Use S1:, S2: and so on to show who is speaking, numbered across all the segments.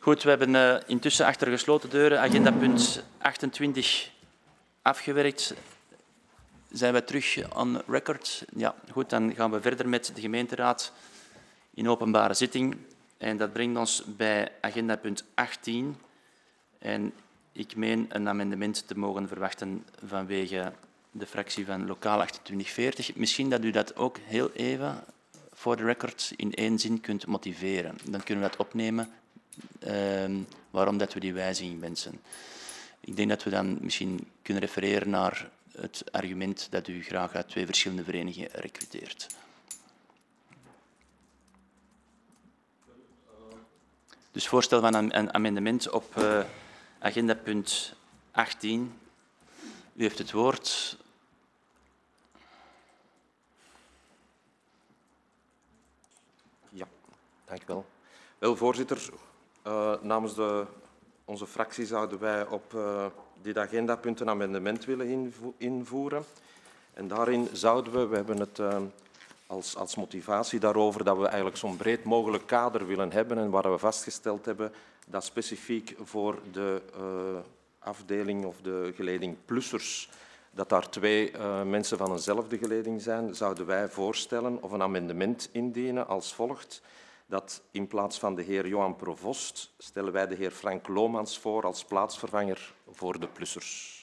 S1: Goed, we hebben intussen achter gesloten deuren agenda punt 28 afgewerkt. Zijn we terug on record? Ja, goed, dan gaan we verder met de gemeenteraad in openbare zitting. En dat brengt ons bij agenda punt 18. En ik meen een amendement te mogen verwachten vanwege de fractie van lokaal 2840. Misschien dat u dat ook heel even voor de record in één zin kunt motiveren. Dan kunnen we dat opnemen waarom dat we die wijziging wensen. Ik denk dat we dan misschien kunnen refereren naar het argument dat u graag uit 2 verschillende verenigingen recruteert. Dus voorstel van een amendement op agenda punt 18. U heeft het woord.
S2: Ja, dank u wel. Wel, voorzitter, namens onze fractie zouden wij op dit agendapunt een amendement willen invoeren. En daarin zouden we hebben het als motivatie daarover dat we eigenlijk zo'n breed mogelijk kader willen hebben en waar we vastgesteld hebben dat specifiek voor de afdeling of de geleding plussers, dat daar 2 mensen van eenzelfde geleding zijn, zouden wij voorstellen of een amendement indienen als volgt. Dat in plaats van de heer Johan Provost stellen wij de heer Frank Lomans voor als plaatsvervanger voor de plussers.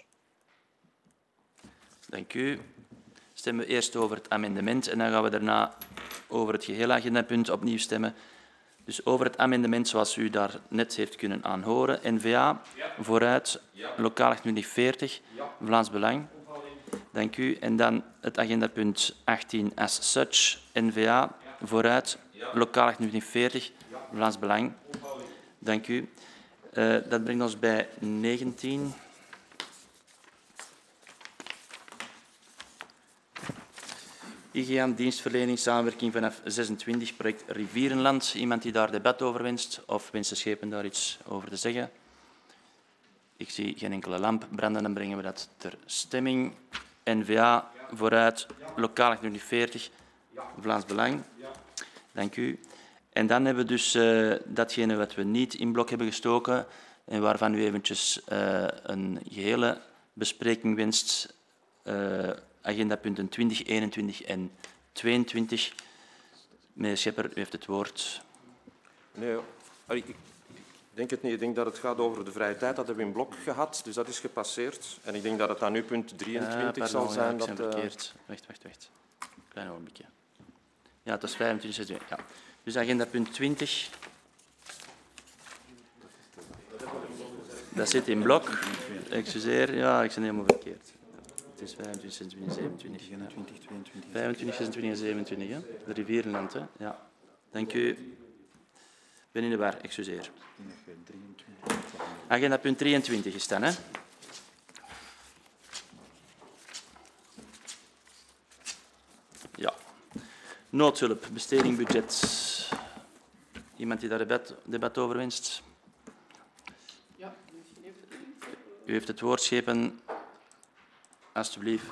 S1: Dank u. Stemmen we eerst over het amendement en dan gaan we daarna over het gehele agendapunt opnieuw stemmen. Dus over het amendement zoals u daar net heeft kunnen aanhoren. N-VA, ja. Vooruit, ja. Lokaal 2840, ja. Vlaams Belang. Dank u. En dan het agendapunt 18 as such. N-VA, ja. Vooruit, ja. Lokaal 2840, ja. Vlaams Belang. Dank u. Dat brengt ons bij 19. IGA, dienstverlening, samenwerking vanaf 26, project Rivierenland. Iemand die daar debat over wenst of wensen schepen daar iets over te zeggen? Ik zie geen enkele lamp branden, dan brengen we dat ter stemming. N-VA, vooruit, lokaal 2840, Vlaams Belang. Dank u. En dan hebben we dus datgene wat we niet in blok hebben gestoken en waarvan u eventjes een gehele bespreking wenst. Agendapunten 20, 21 en 22. Meneer Schepper, u heeft het woord.
S2: Nee, ik denk het niet. Ik denk dat het gaat over de vrije tijd. Dat hebben we in blok gehad, dus dat is gepasseerd. En ik denk dat het dan nu punt 23 zal zijn.
S1: Ja, ik ben verkeerd. Wacht. Klein ogenblikje. Ja, het is 25. Ja. Dus agendapunt 20. Dat zit in blok. Excuseer, ja, ik ben helemaal verkeerd. Het is 25, 26, 27. 25, 26 en 27, hè? De Rivierenland, hè? Ja. Dank u. Ik ben in de war, excuseer. Agenda punt 23 is dan, hè? Ja. Noodhulp, besteding budget. Iemand die daar debat over wenst? Ja. U heeft het woord, schepen. Alsjeblieft.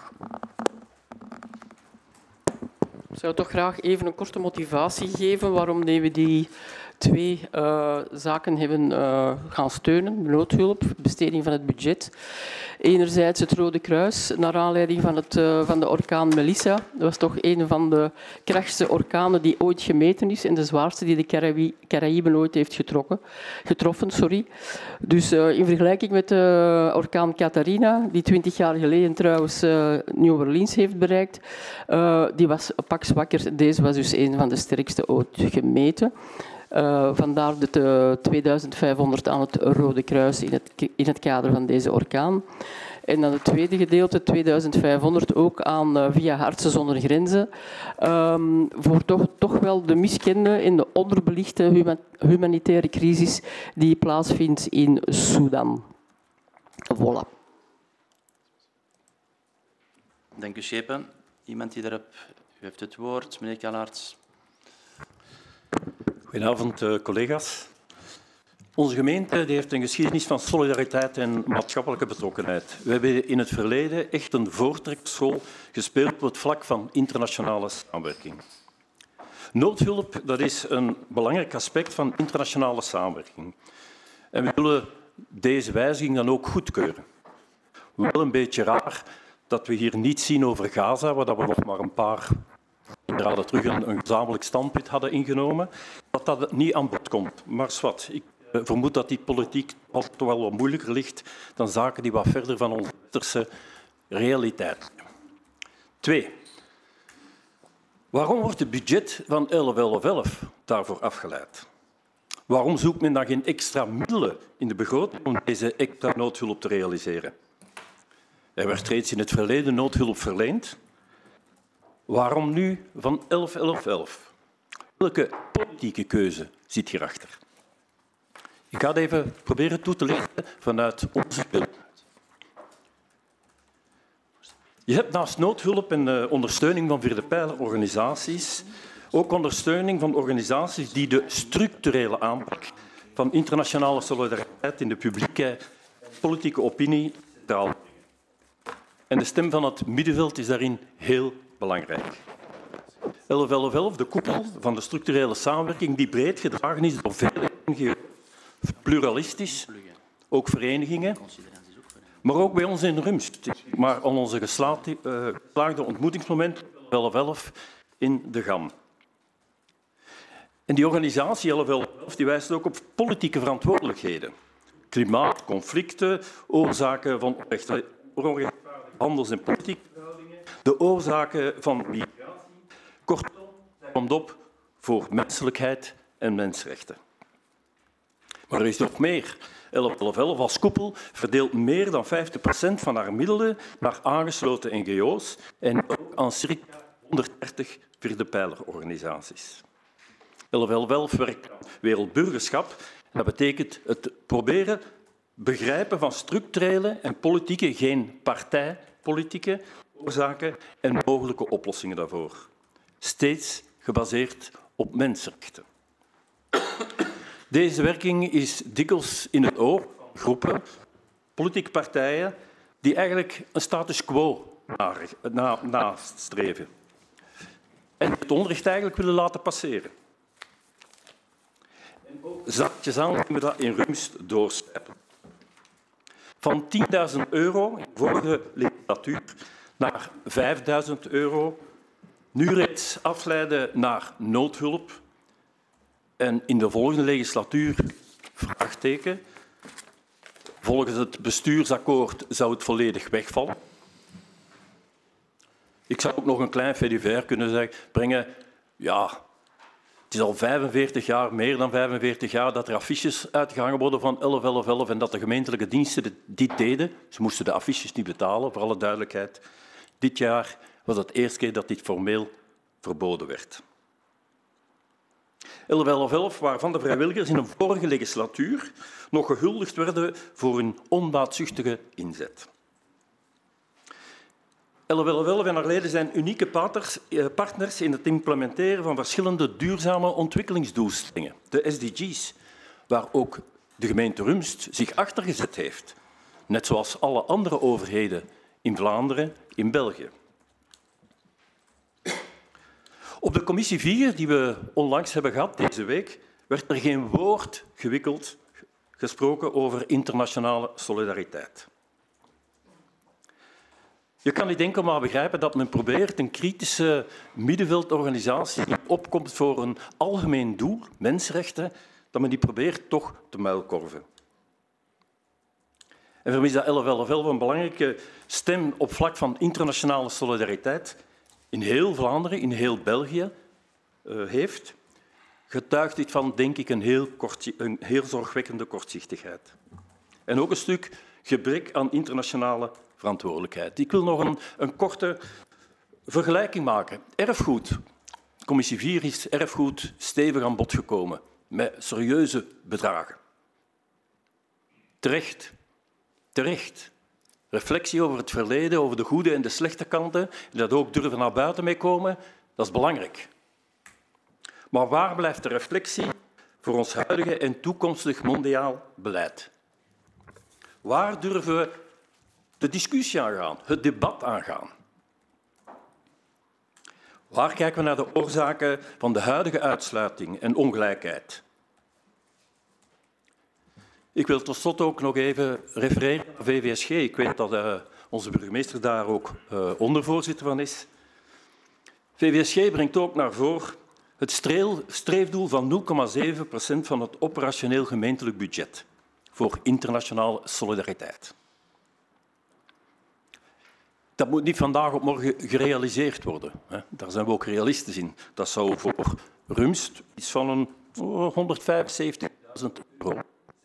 S3: Ik zou toch graag even een korte motivatie geven waarom we die 2 zaken hebben gaan steunen. Noodhulp, besteding van het budget. Enerzijds het Rode Kruis, naar aanleiding van de orkaan Melissa. Dat was toch een van de krachtigste orkanen die ooit gemeten is en de zwaarste die de Caraïben ooit heeft getroffen. Dus in vergelijking met de orkaan Katrina, die 20 jaar geleden trouwens New Orleans heeft bereikt, die was een pak zwakker. Deze was dus een van de sterkste ooit gemeten. Vandaar de 2500 aan het Rode Kruis in het kader van deze orkaan. En dan het tweede gedeelte, 2500, ook aan via Artsen zonder Grenzen. Voor toch wel de miskende en de onderbelichte humanitaire crisis die plaatsvindt in Sudan. Voilà.
S1: Dank u, schepen. Iemand die daarop... U heeft het woord, meneer Kallaerts.
S4: Goedenavond, collega's. Onze gemeente heeft een geschiedenis van solidariteit en maatschappelijke betrokkenheid. We hebben in het verleden echt een voortrekkersrol gespeeld op het vlak van internationale samenwerking. Noodhulp, dat is een belangrijk aspect van internationale samenwerking. En we willen deze wijziging dan ook goedkeuren. Wel een beetje raar dat we hier niet zien over Gaza, waar we nog maar een paar jaren terug een gezamenlijk standpunt hadden ingenomen, dat dat niet aan bod komt. Maar zwart, ik vermoed dat die politiek altijd wel wat moeilijker ligt dan zaken die wat verder van onze westerse realiteit zijn. 2. Waarom wordt het budget van 11-11-11 daarvoor afgeleid? Waarom zoekt men dan geen extra middelen in de begroting om deze extra noodhulp te realiseren? Er werd reeds in het verleden noodhulp verleend. Waarom nu van 11-11-11? Welke politieke keuze zit hierachter? Ik ga het even proberen toe te lichten vanuit onze beeld. Je hebt naast noodhulp en ondersteuning van vierde pijlerorganisaties ook ondersteuning van organisaties die de structurele aanpak van internationale solidariteit in de publieke politieke opinie centraal brengen. En de stem van het middenveld is daarin heel belangrijk. 11-11-11, de koepel van de structurele samenwerking die breed gedragen is door vele NGO's, pluralistisch, ook verenigingen, maar ook bij ons in Rumst, maar aan onze geslaagde ontmoetingsmoment 11-11 in de GAM. En die organisatie 11-11 die wijst ook op politieke verantwoordelijkheden. Klimaat, conflicten, oorzaken van onrechtvaardige handels- en politieke verhoudingen, de oorzaken van migratie. Kortom, zij komt op voor menselijkheid en mensenrechten. Maar er is nog meer. 11-11-11 als koepel verdeelt meer dan 50% van haar middelen naar aangesloten NGO's en ook aan circa 130 vierde pijlerorganisaties. 11-11-11 werkt aan wereldburgerschap. Dat betekent het proberen begrijpen van structurele en politieke, geen partijpolitieke, oorzaken en mogelijke oplossingen daarvoor. Steeds gebaseerd op mensenrechten. Deze werking is dikwijls in het oog van groepen, politieke partijen, die eigenlijk een status quo nastreven en het onrecht eigenlijk willen laten passeren. En ook zachtjes aan kunnen we dat in Rumst doorstijpen. Van €10.000 in de vorige legislatuur naar €5.000, nu reeds afleiden naar noodhulp. En in de volgende legislatuur, vraagteken, volgens het bestuursakkoord zou het volledig wegvallen. Ik zou ook nog een klein fait divers kunnen brengen. Ja, het is al 45 jaar, meer dan 45 jaar, dat er affiches uitgehangen worden van 11-11-11 en dat de gemeentelijke diensten dit deden. Ze moesten de affiches niet betalen, voor alle duidelijkheid. Dit jaar was het de eerste keer dat dit formeel verboden werd. 11-11-11, waarvan de vrijwilligers in een vorige legislatuur nog gehuldigd werden voor hun onbaatzuchtige inzet. 11-11-11 en haar leden zijn unieke partners in het implementeren van verschillende duurzame ontwikkelingsdoelstellingen, de SDG's, waar ook de gemeente Rumst zich achter gezet heeft, net zoals alle andere overheden in Vlaanderen, in België. Op de commissie 4, die we onlangs hebben gehad, deze week, werd er geen woord gesproken over internationale solidariteit. Je kan niet enkel maar begrijpen dat men probeert een kritische middenveldorganisatie die opkomt voor een algemeen doel, mensenrechten, dat men die probeert toch te muilkorven. En voor mij is dat 11-11-11 een belangrijke stem op vlak van internationale solidariteit in heel Vlaanderen, in heel België heeft, getuigt dit van, denk ik, een heel zorgwekkende kortzichtigheid. En ook een stuk gebrek aan internationale verantwoordelijkheid. Ik wil nog een korte vergelijking maken. Erfgoed. Commissie 4 is erfgoed stevig aan bod gekomen, met serieuze bedragen. Terecht. Reflectie over het verleden, over de goede en de slechte kanten, en dat ook durven naar buiten mee komen, dat is belangrijk. Maar waar blijft de reflectie voor ons huidige en toekomstig mondiaal beleid? Waar durven we de discussie aangaan, het debat aangaan? Waar kijken we naar de oorzaken van de huidige uitsluiting en ongelijkheid? Ik wil tot slot ook nog even refereren naar VVSG. Ik weet dat onze burgemeester daar ook ondervoorzitter van is. VVSG brengt ook naar voren het streefdoel van 0,7% van het operationeel gemeentelijk budget voor internationale solidariteit. Dat moet niet vandaag op morgen gerealiseerd worden. Daar zijn we ook realistisch in. Dat zou voor Rumst iets van een 175.000 euro.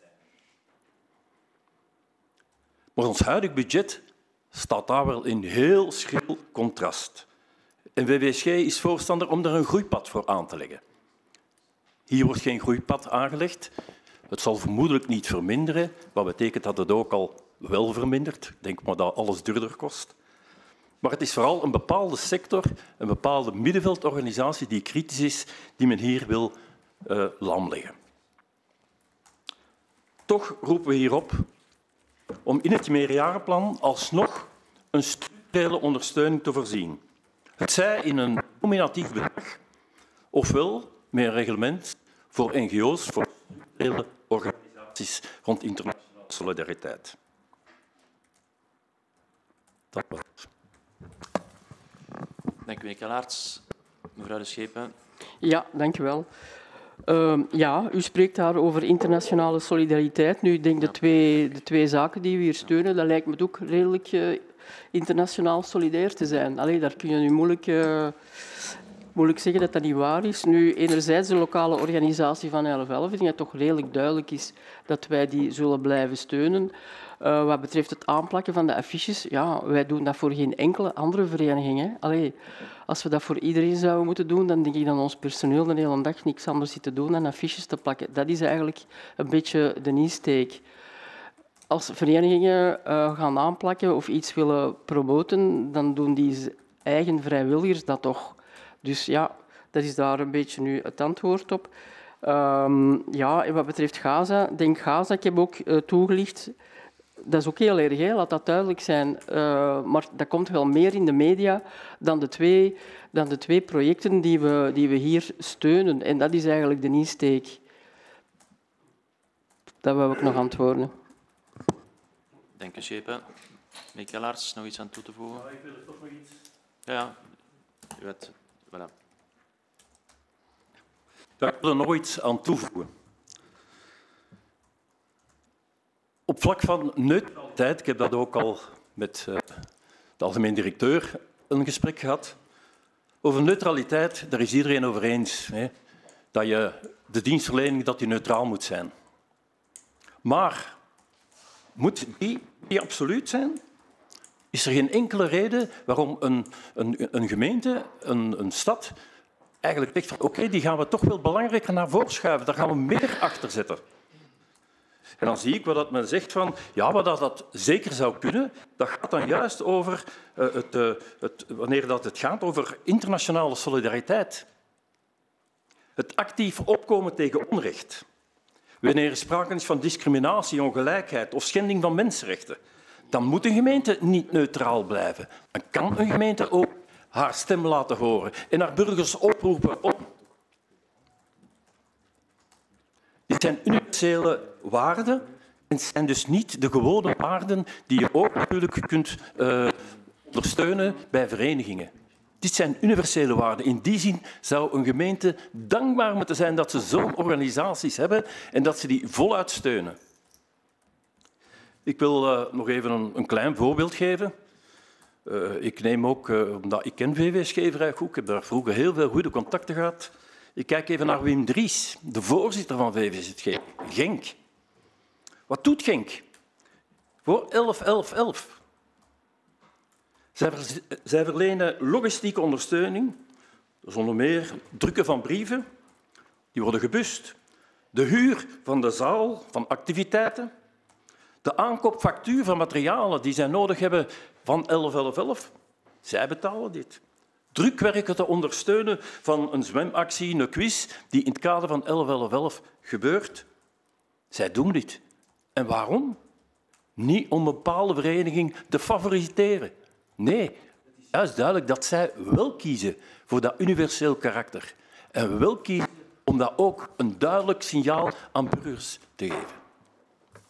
S4: Maar ons huidig budget staat daar wel in heel schril contrast. En VVSG is voorstander om daar een groeipad voor aan te leggen. Hier wordt geen groeipad aangelegd. Het zal vermoedelijk niet verminderen, wat betekent dat het ook al wel vermindert. Ik denk maar dat alles duurder kost. Maar het is vooral een bepaalde sector, een bepaalde middenveldorganisatie die kritisch is, die men hier wil lam leggen. Toch roepen we hierop om in het meerjarenplan alsnog een structurele ondersteuning te voorzien. Het zij in een nominatief bedrag, ofwel met een reglement voor NGO's, voor structurele organisaties rond internationale solidariteit. Dat was het.
S1: Dank u, meneer Kelaerts. Mevrouw De Schepen.
S3: Ja, dank u wel. Ja, u spreekt daar over internationale solidariteit. Nu, ik denk de twee zaken die we hier steunen, dat lijkt me ook redelijk internationaal solidair te zijn. Allee, daar kun je nu moeilijk zeggen dat dat niet waar is. Nu, enerzijds de lokale organisatie van 1111, ik denk dat het toch redelijk duidelijk is dat wij die zullen blijven steunen. Wat betreft het aanplakken van de affiches, ja, wij doen dat voor geen enkele andere vereniging. Hè. Allee, als we dat voor iedereen zouden moeten doen, dan denk ik dat ons personeel de hele dag niks anders zit te doen dan affiches te plakken. Dat is eigenlijk een beetje de insteek. Als verenigingen gaan aanplakken of iets willen promoten, dan doen die eigen vrijwilligers dat toch. Dus ja, dat is daar een beetje nu het antwoord op. Ja, en wat betreft Gaza, denk Gaza, ik heb ook toegelicht. Dat is ook heel erg, hè? Laat dat duidelijk zijn. Maar dat komt wel meer in de media dan de twee projecten die we hier steunen. En dat is eigenlijk de insteek. Dat wou ik nog antwoorden.
S1: Dank u, Schepen. Meneer Kelaerts, nog iets aan toe te voegen?
S4: Ja, ik wil er toch nog iets.
S1: Ja, u weet, voilà.
S4: Daar wil ik nog iets aan toevoegen. Op vlak van neutraliteit, ik heb dat ook al met de algemeen directeur een gesprek gehad. Over neutraliteit, daar is iedereen over eens. Hè, dat de dienstverlening dat die neutraal moet zijn. Maar moet die absoluut zijn? Is er geen enkele reden waarom een gemeente, een stad, eigenlijk zegt van oké, die gaan we toch wel belangrijker naar voren schuiven. Daar gaan we meer achter zetten. En dan zie ik wat men zegt van, ja, wat dat zeker zou kunnen, dat gaat dan juist over wanneer het gaat over internationale solidariteit. Het actief opkomen tegen onrecht. Wanneer er sprake is van discriminatie, ongelijkheid of schending van mensenrechten, dan moet een gemeente niet neutraal blijven. Dan kan een gemeente ook haar stem laten horen en haar burgers oproepen om. Dit zijn universele waarden en zijn dus niet de gewone waarden die je ook natuurlijk kunt ondersteunen bij verenigingen. Dit zijn universele waarden. In die zin zou een gemeente dankbaar moeten zijn dat ze zo'n organisaties hebben en dat ze die voluit steunen. Ik wil nog even een klein voorbeeld geven. Ik neem ook, omdat ik ken VVSG vrij goed, ik heb daar vroeger heel veel goede contacten gehad. Ik kijk even naar Wim Dries, de voorzitter van VVSG, Genk. Wat doet Genk? Voor 11-11-11. Zij verlenen logistieke ondersteuning, dus onder meer drukken van brieven, die worden gebust, de huur van de zaal, van activiteiten, de aankoopfactuur van materialen die zij nodig hebben van 11-11-11. Zij betalen dit. Drukwerken te ondersteunen van een zwemactie, een quiz, die in het kader van 11-11-11 gebeurt. Zij doen dit. En waarom? Niet om een bepaalde vereniging te favoriseren. Nee, het is juist duidelijk dat zij wel kiezen voor dat universeel karakter. En wel kiezen om dat ook een duidelijk signaal aan burgers te geven.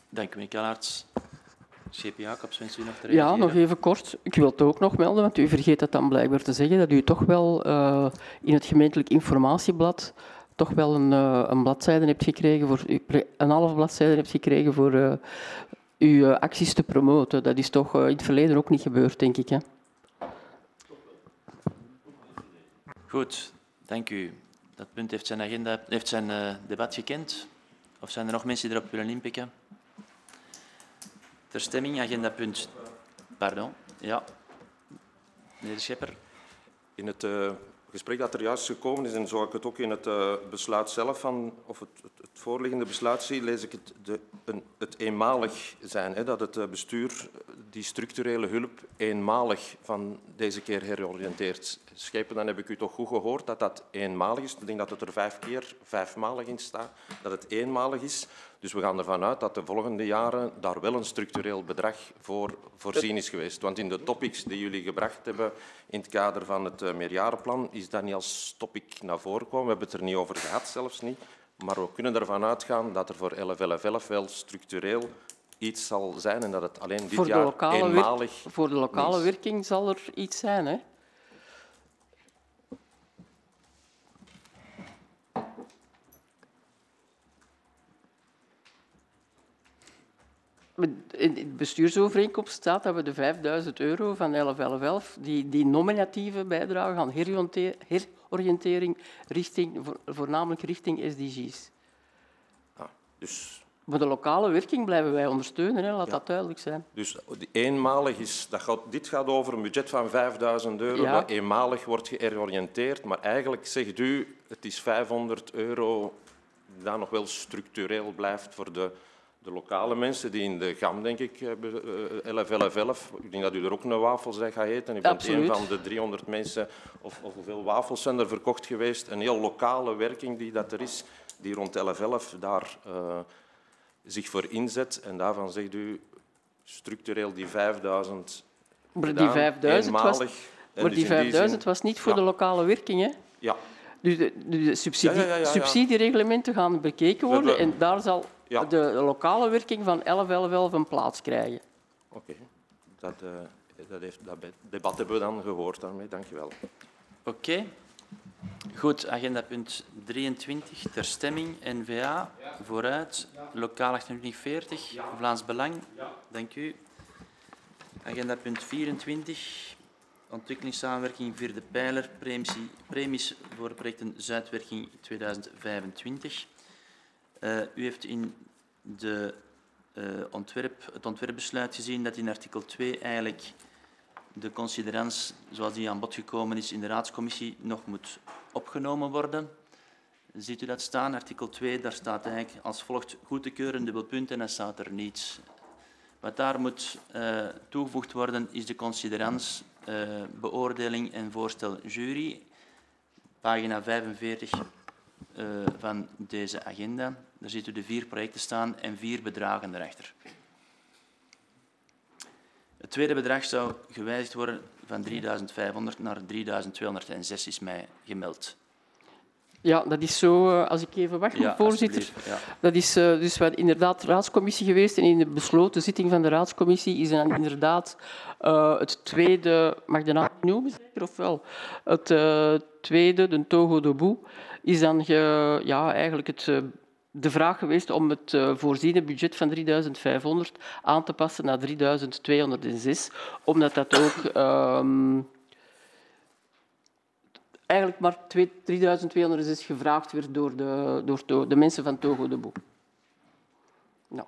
S1: Dank u, meneer Kallaerts. Scheep Jacobs, wens u nog te
S3: Ja,
S1: reageren?
S3: nog even kort. Ik wil het ook nog melden, want u vergeet dat dan blijkbaar te zeggen, dat u toch wel in het gemeentelijk informatieblad toch wel een bladzijde hebt gekregen voor een half bladzijde hebt gekregen voor uw acties te promoten. Dat is toch in het verleden ook niet gebeurd, denk ik. Hè?
S1: Goed, dank u. Dat punt heeft zijn debat gekend. Of zijn er nog mensen die erop willen inpikken? Ter stemming, agendapunt. Pardon, ja. Meneer de Schepper.
S2: In het gesprek dat er juist gekomen is, en zo ik het ook in het besluit zelf of het voorliggende besluit zie, lees ik het eenmalig zijn. Hè, dat het bestuur die structurele hulp eenmalig van deze keer heroriënteert. Schepen, dan heb ik u toch goed gehoord dat dat eenmalig is. Ik denk dat het er 5 keer 5-malig in staat, dat het eenmalig is. Dus we gaan ervan uit dat de volgende jaren daar wel een structureel bedrag voor voorzien is geweest. Want in de topics die jullie gebracht hebben in het kader van het meerjarenplan is dat niet als topic naar voren gekomen. We hebben het er niet over gehad, zelfs niet. Maar we kunnen ervan uitgaan dat er voor 11-11-11 wel structureel iets zal zijn en dat het alleen dit jaar eenmalig is.
S3: Voor de lokale werking zal er iets zijn, hè? In de bestuursovereenkomst staat dat we de €5.000 van 11-11-11, die nominatieve bijdrage aan heroriëntering voornamelijk richting SDG's.
S2: Dus,
S3: Maar de lokale werking blijven wij ondersteunen, hè, laat dat duidelijk zijn.
S2: dus eenmalig is, dit gaat over een budget van €5.000
S3: Ja.
S2: dat eenmalig wordt geheroriënteerd, maar eigenlijk zegt u het is €500 dat nog wel structureel blijft voor de lokale mensen die in de GAM, denk ik, 11-11-11. Ik denk dat u er ook een wafels gaat eten. U bent
S3: Absoluut.
S2: een van de 300 mensen, of hoeveel wafels zijn er verkocht geweest. Een heel lokale werking die dat er is, die rond 11-11 daar zich voor inzet. En daarvan zegt u structureel die 5.000
S3: Maar die 5.000 was,
S2: eenmalig. En
S3: maar
S2: dus
S3: die
S2: in
S3: 5.000 was niet voor
S2: Ja.
S3: de lokale werking, hè?
S2: Ja,
S3: Dus de
S2: Ja.
S3: subsidiereglementen gaan bekeken worden
S2: hebben-
S3: en daar zal
S2: Ja.
S3: de lokale werking van 11-11-11 een plaats krijgen.
S2: oké. Dat debat hebben we dan gehoord daarmee. Dank je wel.
S1: Oké. Goed, agendapunt 23 ter stemming. N-VA, vooruit. Lokaal 2840, Vlaams Belang. Dank u. Agendapunt 24, ontwikkelingssamenwerking vierde pijler, premies voor projecten Zuidwerking 2025. U heeft in het ontwerpbesluit gezien dat in artikel 2 eigenlijk de considerans, zoals die aan bod gekomen is in de raadscommissie, nog moet opgenomen worden. Ziet u dat staan? Artikel 2, daar staat eigenlijk als volgt goed te keuren, dubbel punt, en dan staat er niets. Wat daar moet toegevoegd worden is de considerans, beoordeling en voorstel jury, pagina 45 van deze agenda. Daar ziet u de 4 projecten staan en 4 bedragen erachter. Het tweede bedrag zou gewijzigd worden van 3.500 naar 3.206, is mij gemeld.
S3: Ja, dat is zo, als ik even wacht,
S1: Ja,
S3: voorzitter.
S1: alstublieft, ja.
S3: Dat is dus inderdaad de raadscommissie geweest en in de besloten zitting van de raadscommissie is dan inderdaad het tweede, mag ik de naam noemen zeker of wel? Het tweede, de Togo de Boe, is dan eigenlijk de vraag geweest om het voorziene budget van 3.500 aan te passen naar 3.206, omdat dat ook eigenlijk maar 3.206 gevraagd werd door de mensen van Togo de Boe. Nou.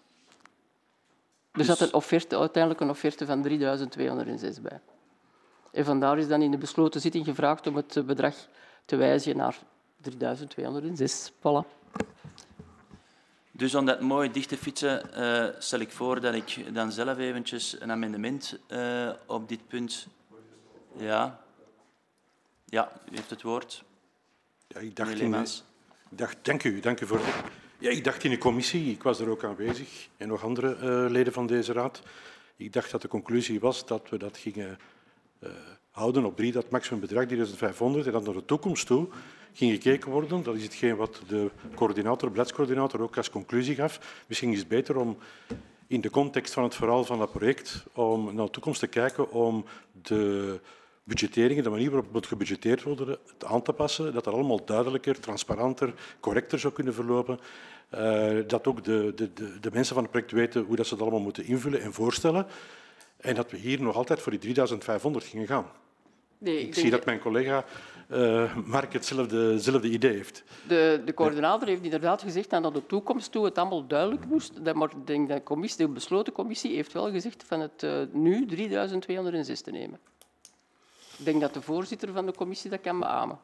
S3: Er zat uiteindelijk een offerte van 3.206 bij. En vandaar is dan in de besloten zitting gevraagd om het bedrag te wijzigen naar 3.206. Voilà.
S1: Dus om dat mooi dicht te fietsen, stel ik voor dat ik dan zelf eventjes een amendement op dit punt... Ja, u heeft het woord.
S5: Ja, ik dacht, dank u voor... Ja, ik dacht in de commissie, ik was er ook aanwezig, en nog andere leden van deze raad, ik dacht dat de conclusie was dat we dat gingen houden op 3, dat maximumbedrag, 3.500. En dan naar de toekomst toe ging gekeken worden, dat is hetgeen wat de beleidscoördinator ook als conclusie gaf. Misschien is het beter om in de context van het verhaal van dat project om naar de toekomst te kijken om de budgettering, de manier waarop het gebudgeteerd wordt, aan te passen, dat dat allemaal duidelijker, transparanter, correcter zou kunnen verlopen. Dat ook de mensen van het project weten hoe dat ze het allemaal moeten invullen en voorstellen. En dat we hier nog altijd voor die 3.500 gingen gaan.
S3: Nee,
S5: ik zie dat mijn collega Mark hetzelfde idee heeft.
S3: De coördinator heeft inderdaad gezegd dat naar de toekomst toe het allemaal duidelijk moest. Maar ik denk dat de besloten commissie heeft wel gezegd van het nu 3.206 te nemen. Ik denk dat de voorzitter van de commissie dat kan beamen.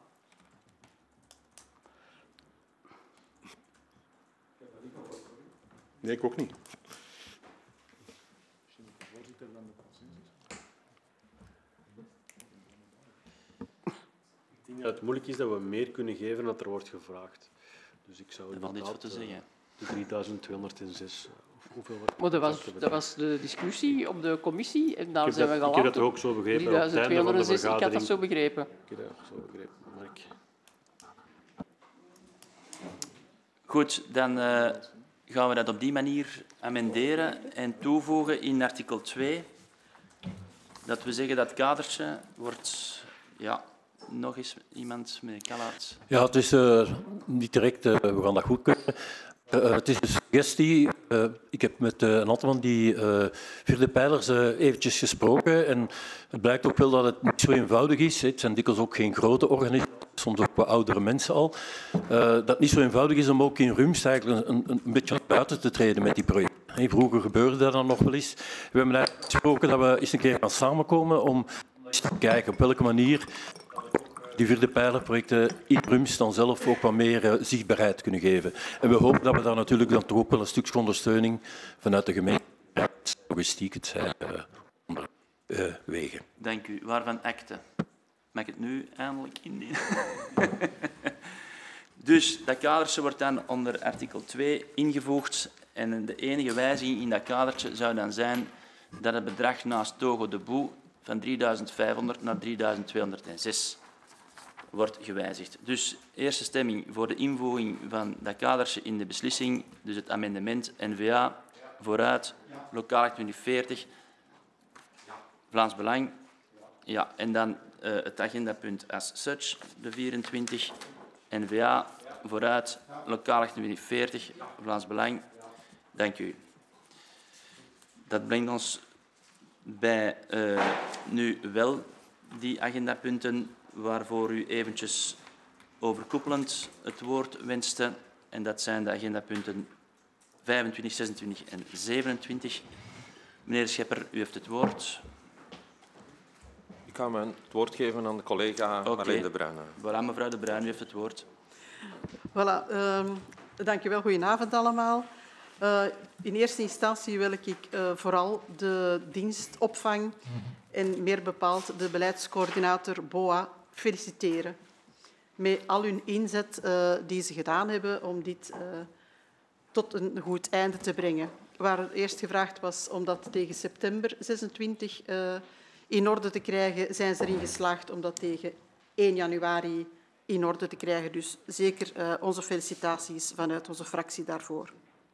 S5: Nee, ik ook niet.
S6: Ik denk dat het moeilijk is dat we meer kunnen geven dan er wordt gevraagd. Dus ik zou
S1: Er valt niets voor te zeggen.
S6: de 3.206... Hoeveel
S3: Maar dat was de discussie op de commissie en daar zijn we
S6: ik heb
S3: geland.
S6: dat ook zo begrepen. Op het einde van de
S3: 3206, ik had dat
S6: vergadering.
S3: zo begrepen.
S6: Ik heb dat ook zo begrepen, Mark.
S1: Goed, dan gaan we dat op die manier amenderen en toevoegen in artikel 2. Dat we zeggen dat het kadertje wordt... Ja, nog eens iemand, meneer Kallaert.
S4: Ja, het is niet direct, we gaan dat goedkeuren. Het is een suggestie. Ik heb met een aantal van die vierde pijlers eventjes gesproken. En het blijkt ook wel dat het niet zo eenvoudig is. Het zijn dikwijls ook geen grote organisaties, soms ook wat oudere mensen al. Dat het niet zo eenvoudig is om ook in Rumst eigenlijk een beetje naar buiten te treden met die projecten. Vroeger gebeurde dat dan nog wel eens. We hebben eigenlijk gesproken dat we eens een keer gaan samenkomen om eens te kijken op welke manier die vierde pijlerprojecten in Rumst dan zelf ook wat meer zichtbaarheid kunnen geven. En we hopen dat we daar natuurlijk dan toch ook wel een stukje ondersteuning vanuit de gemeente, logistiek, het zij, wegen.
S1: Dank u. Waarvan akte? Mag ik het nu eindelijk indienen? Dus dat kadertje wordt dan onder artikel 2 ingevoegd en de enige wijziging in dat kadertje zou dan zijn dat het bedrag naast Togo de Boe van 3.500 naar 3.206 wordt gewijzigd. Dus eerste stemming voor de invoeging van dat kadertje in de beslissing, dus het amendement N-VA, vooruit, lokaal 2040, Vlaams Belang. Ja, en dan het agendapunt as such, de 24, N-VA, vooruit, lokaal 2040, Vlaams Belang. Dank u. Dat brengt ons bij nu wel die agendapunten waarvoor u eventjes overkoepelend het woord wenste. En dat zijn de agendapunten 25, 26 en 27. Meneer Schepper, u heeft het woord.
S2: Ik ga het woord geven aan de collega Marleen de Bruin.
S1: Voilà, mevrouw de Bruin, u heeft het woord.
S7: Voilà, dank u wel. Goedenavond allemaal. In eerste instantie wil ik vooral de dienstopvang en meer bepaald de beleidscoördinator BOA feliciteren met al hun inzet die ze gedaan hebben om dit tot een goed einde te brengen. Waar eerst gevraagd was om dat tegen september 26 in orde te krijgen, zijn ze erin geslaagd om dat tegen 1 januari in orde te krijgen. Dus zeker onze felicitaties vanuit onze fractie daarvoor.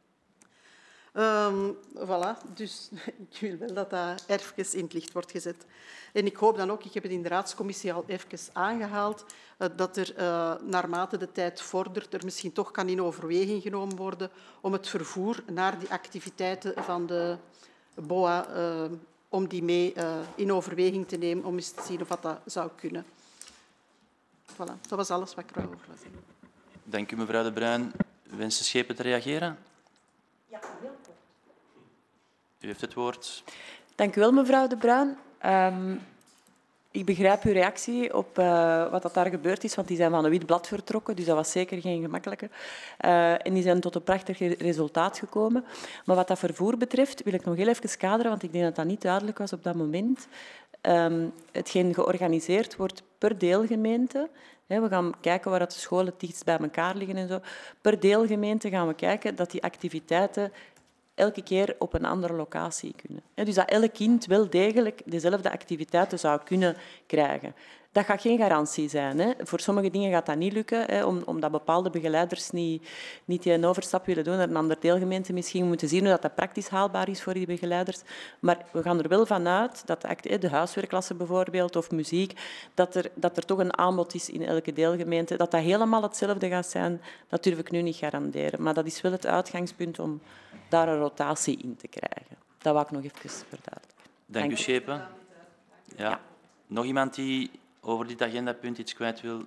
S7: Voilà, dus ik wil wel dat dat even in het licht wordt gezet. En ik hoop dan ook, ik heb het in de raadscommissie al even aangehaald, dat er naarmate de tijd vordert, er misschien toch kan in overweging genomen worden om het vervoer naar die activiteiten van de BOA, om die mee in overweging te nemen, om eens te zien of dat zou kunnen. Voilà, dat was alles wat ik erover was.
S1: Dank u, mevrouw de Bruin. Wenst de Schepen te reageren?
S8: Ja, heel kort.
S1: U heeft het woord.
S8: Dank u wel, mevrouw de Bruin. Ik begrijp uw reactie op wat dat daar gebeurd is, want die zijn van een wit blad vertrokken, dus dat was zeker geen gemakkelijke. En die zijn tot een prachtig resultaat gekomen. Maar wat dat vervoer betreft wil ik nog heel even kaderen, want ik denk dat dat niet duidelijk was op dat moment. Hetgeen georganiseerd wordt per deelgemeente. We gaan kijken waar de scholen het dichtst bij elkaar liggen en zo. Per deelgemeente gaan we kijken dat die activiteiten elke keer op een andere locatie kunnen. Dus dat elk kind wel degelijk dezelfde activiteiten zou kunnen krijgen. Dat gaat geen garantie zijn. Voor sommige dingen gaat dat niet lukken, omdat bepaalde begeleiders niet die overstap willen doen naar een andere deelgemeente. Misschien moeten zien hoe dat praktisch haalbaar is voor die begeleiders. Maar we gaan er wel van uit dat de huiswerkklasse bijvoorbeeld of muziek, dat er toch een aanbod is in elke deelgemeente. Dat dat helemaal hetzelfde gaat zijn, dat durf ik nu niet garanderen. Maar dat is wel het uitgangspunt om daar een rotatie in te krijgen. Dat wou ik nog even verduidelijken.
S1: Dank u, Schepen. Ja. Nog iemand die over dit agendapunt iets kwijt wil?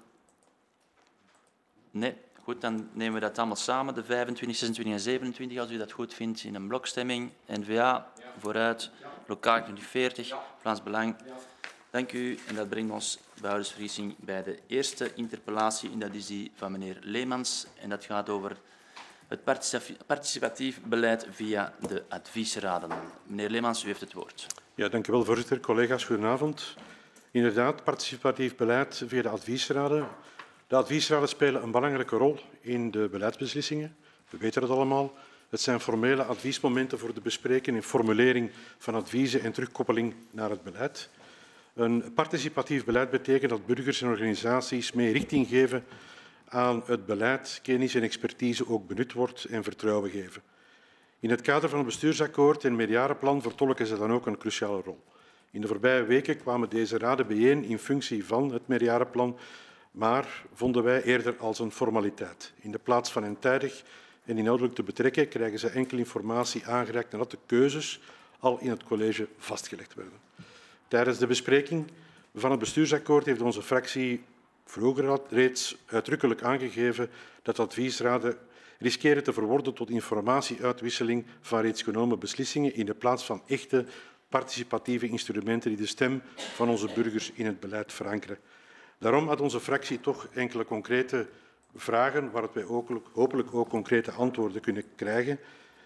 S1: Nee? Goed, dan nemen we dat allemaal samen. De 25, 26 en 27, als u dat goed vindt, in een blokstemming. N-VA, vooruit. Lokaal 2040, Vlaams Belang. Dank u. En dat brengt ons, behoudensvergissing, bij de eerste interpellatie. En dat is die van meneer Leemans. En dat gaat over het participatief beleid via de adviesraden. Meneer Leemans, u heeft het woord.
S5: Ja, dank u wel, voorzitter. Collega's, goedenavond. Inderdaad, participatief beleid via de adviesraden. De adviesraden spelen een belangrijke rol in de beleidsbeslissingen. We weten het allemaal. Het zijn formele adviesmomenten voor de bespreking en formulering van adviezen en terugkoppeling naar het beleid. Een participatief beleid betekent dat burgers en organisaties meer richting geven aan het beleid, kennis en expertise ook benut wordt en vertrouwen geven. In het kader van het bestuursakkoord en meerjarenplan vertolken ze dan ook een cruciale rol. In de voorbije weken kwamen deze raden bijeen in functie van het meerjarenplan, maar vonden wij eerder als een formaliteit. In de plaats van hen tijdig en inhoudelijk te betrekken, krijgen ze enkel informatie aangereikt nadat de keuzes al in het college vastgelegd werden. Tijdens de bespreking van het bestuursakkoord heeft onze fractie vroeger reeds uitdrukkelijk aangegeven dat adviesraden riskeren te verworden tot informatieuitwisseling van reeds genomen beslissingen in de plaats van echte participatieve instrumenten die de stem van onze burgers in het beleid verankeren. Daarom had onze fractie toch enkele concrete vragen waarop wij hopelijk ook concrete antwoorden kunnen krijgen.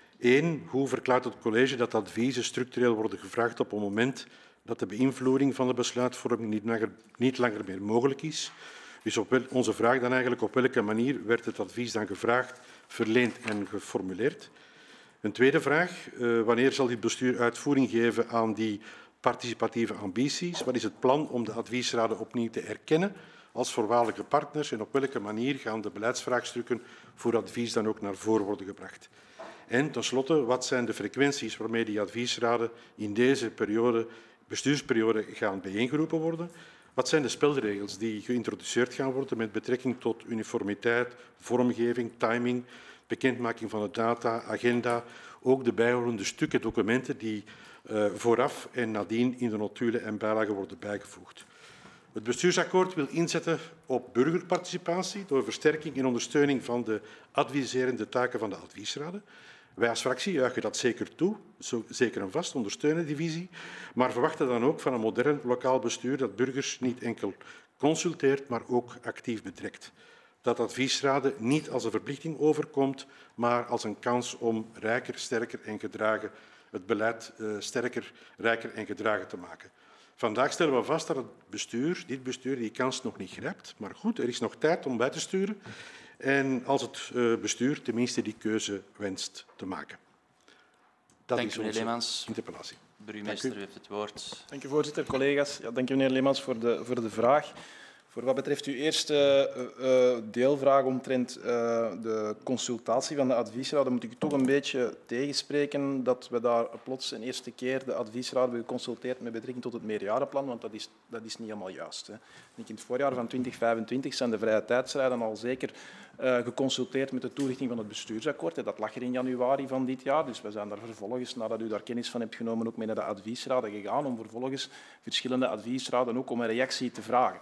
S5: 1. Hoe verklaart het college dat adviezen structureel worden gevraagd op het moment dat de beïnvloeding van de besluitvorming niet langer meer mogelijk is? Dus onze vraag dan eigenlijk, op welke manier werd het advies dan gevraagd, verleend en geformuleerd? Een tweede vraag, wanneer zal dit bestuur uitvoering geven aan die participatieve ambities? Wat is het plan om de adviesraden opnieuw te erkennen als voorwaardelijke partners en op welke manier gaan de beleidsvraagstukken voor advies dan ook naar voren worden gebracht? En tenslotte, wat zijn de frequenties waarmee die adviesraden in deze bestuursperiode gaan bijeengeroepen worden? Wat zijn de spelregels die geïntroduceerd gaan worden met betrekking tot uniformiteit, vormgeving, timing, bekendmaking van de data, agenda, ook de bijhorende stukken documenten die vooraf en nadien in de notulen en bijlagen worden bijgevoegd. Het bestuursakkoord wil inzetten op burgerparticipatie door versterking en ondersteuning van de adviserende taken van de adviesraden. Wij als fractie juichen dat zeker toe, zeker en vast, ondersteunen die visie, maar verwachten dan ook van een modern lokaal bestuur dat burgers niet enkel consulteert, maar ook actief betrekt. Dat adviesraden niet als een verplichting overkomt, maar als een kans om rijker, sterker en gedragen het beleid sterker, rijker en gedragen te maken. Vandaag stellen we vast dat dit bestuur die kans nog niet grijpt. Maar goed, er is nog tijd om bij te sturen. En als het bestuur tenminste die keuze wenst te maken. Dat is onze interpellatie.
S1: Burgemeester, u heeft het woord.
S9: Dank u, voorzitter. Collega's, ja, dank u, meneer Leemans, voor de vraag. Voor wat betreft uw eerste deelvraag omtrent de consultatie van de adviesraad, moet ik u toch een beetje tegenspreken dat we daar plots een eerste keer de adviesraad hebben geconsulteerd met betrekking tot het meerjarenplan, want dat is niet helemaal juist. Hè. In het voorjaar van 2025 zijn de vrije tijdsraden al zeker geconsulteerd met de toelichting van het bestuursakkoord. Dat lag er in januari van dit jaar, dus we zijn daar vervolgens, nadat u daar kennis van hebt genomen, ook mee naar de adviesraden gegaan om vervolgens verschillende adviesraden ook om een reactie te vragen.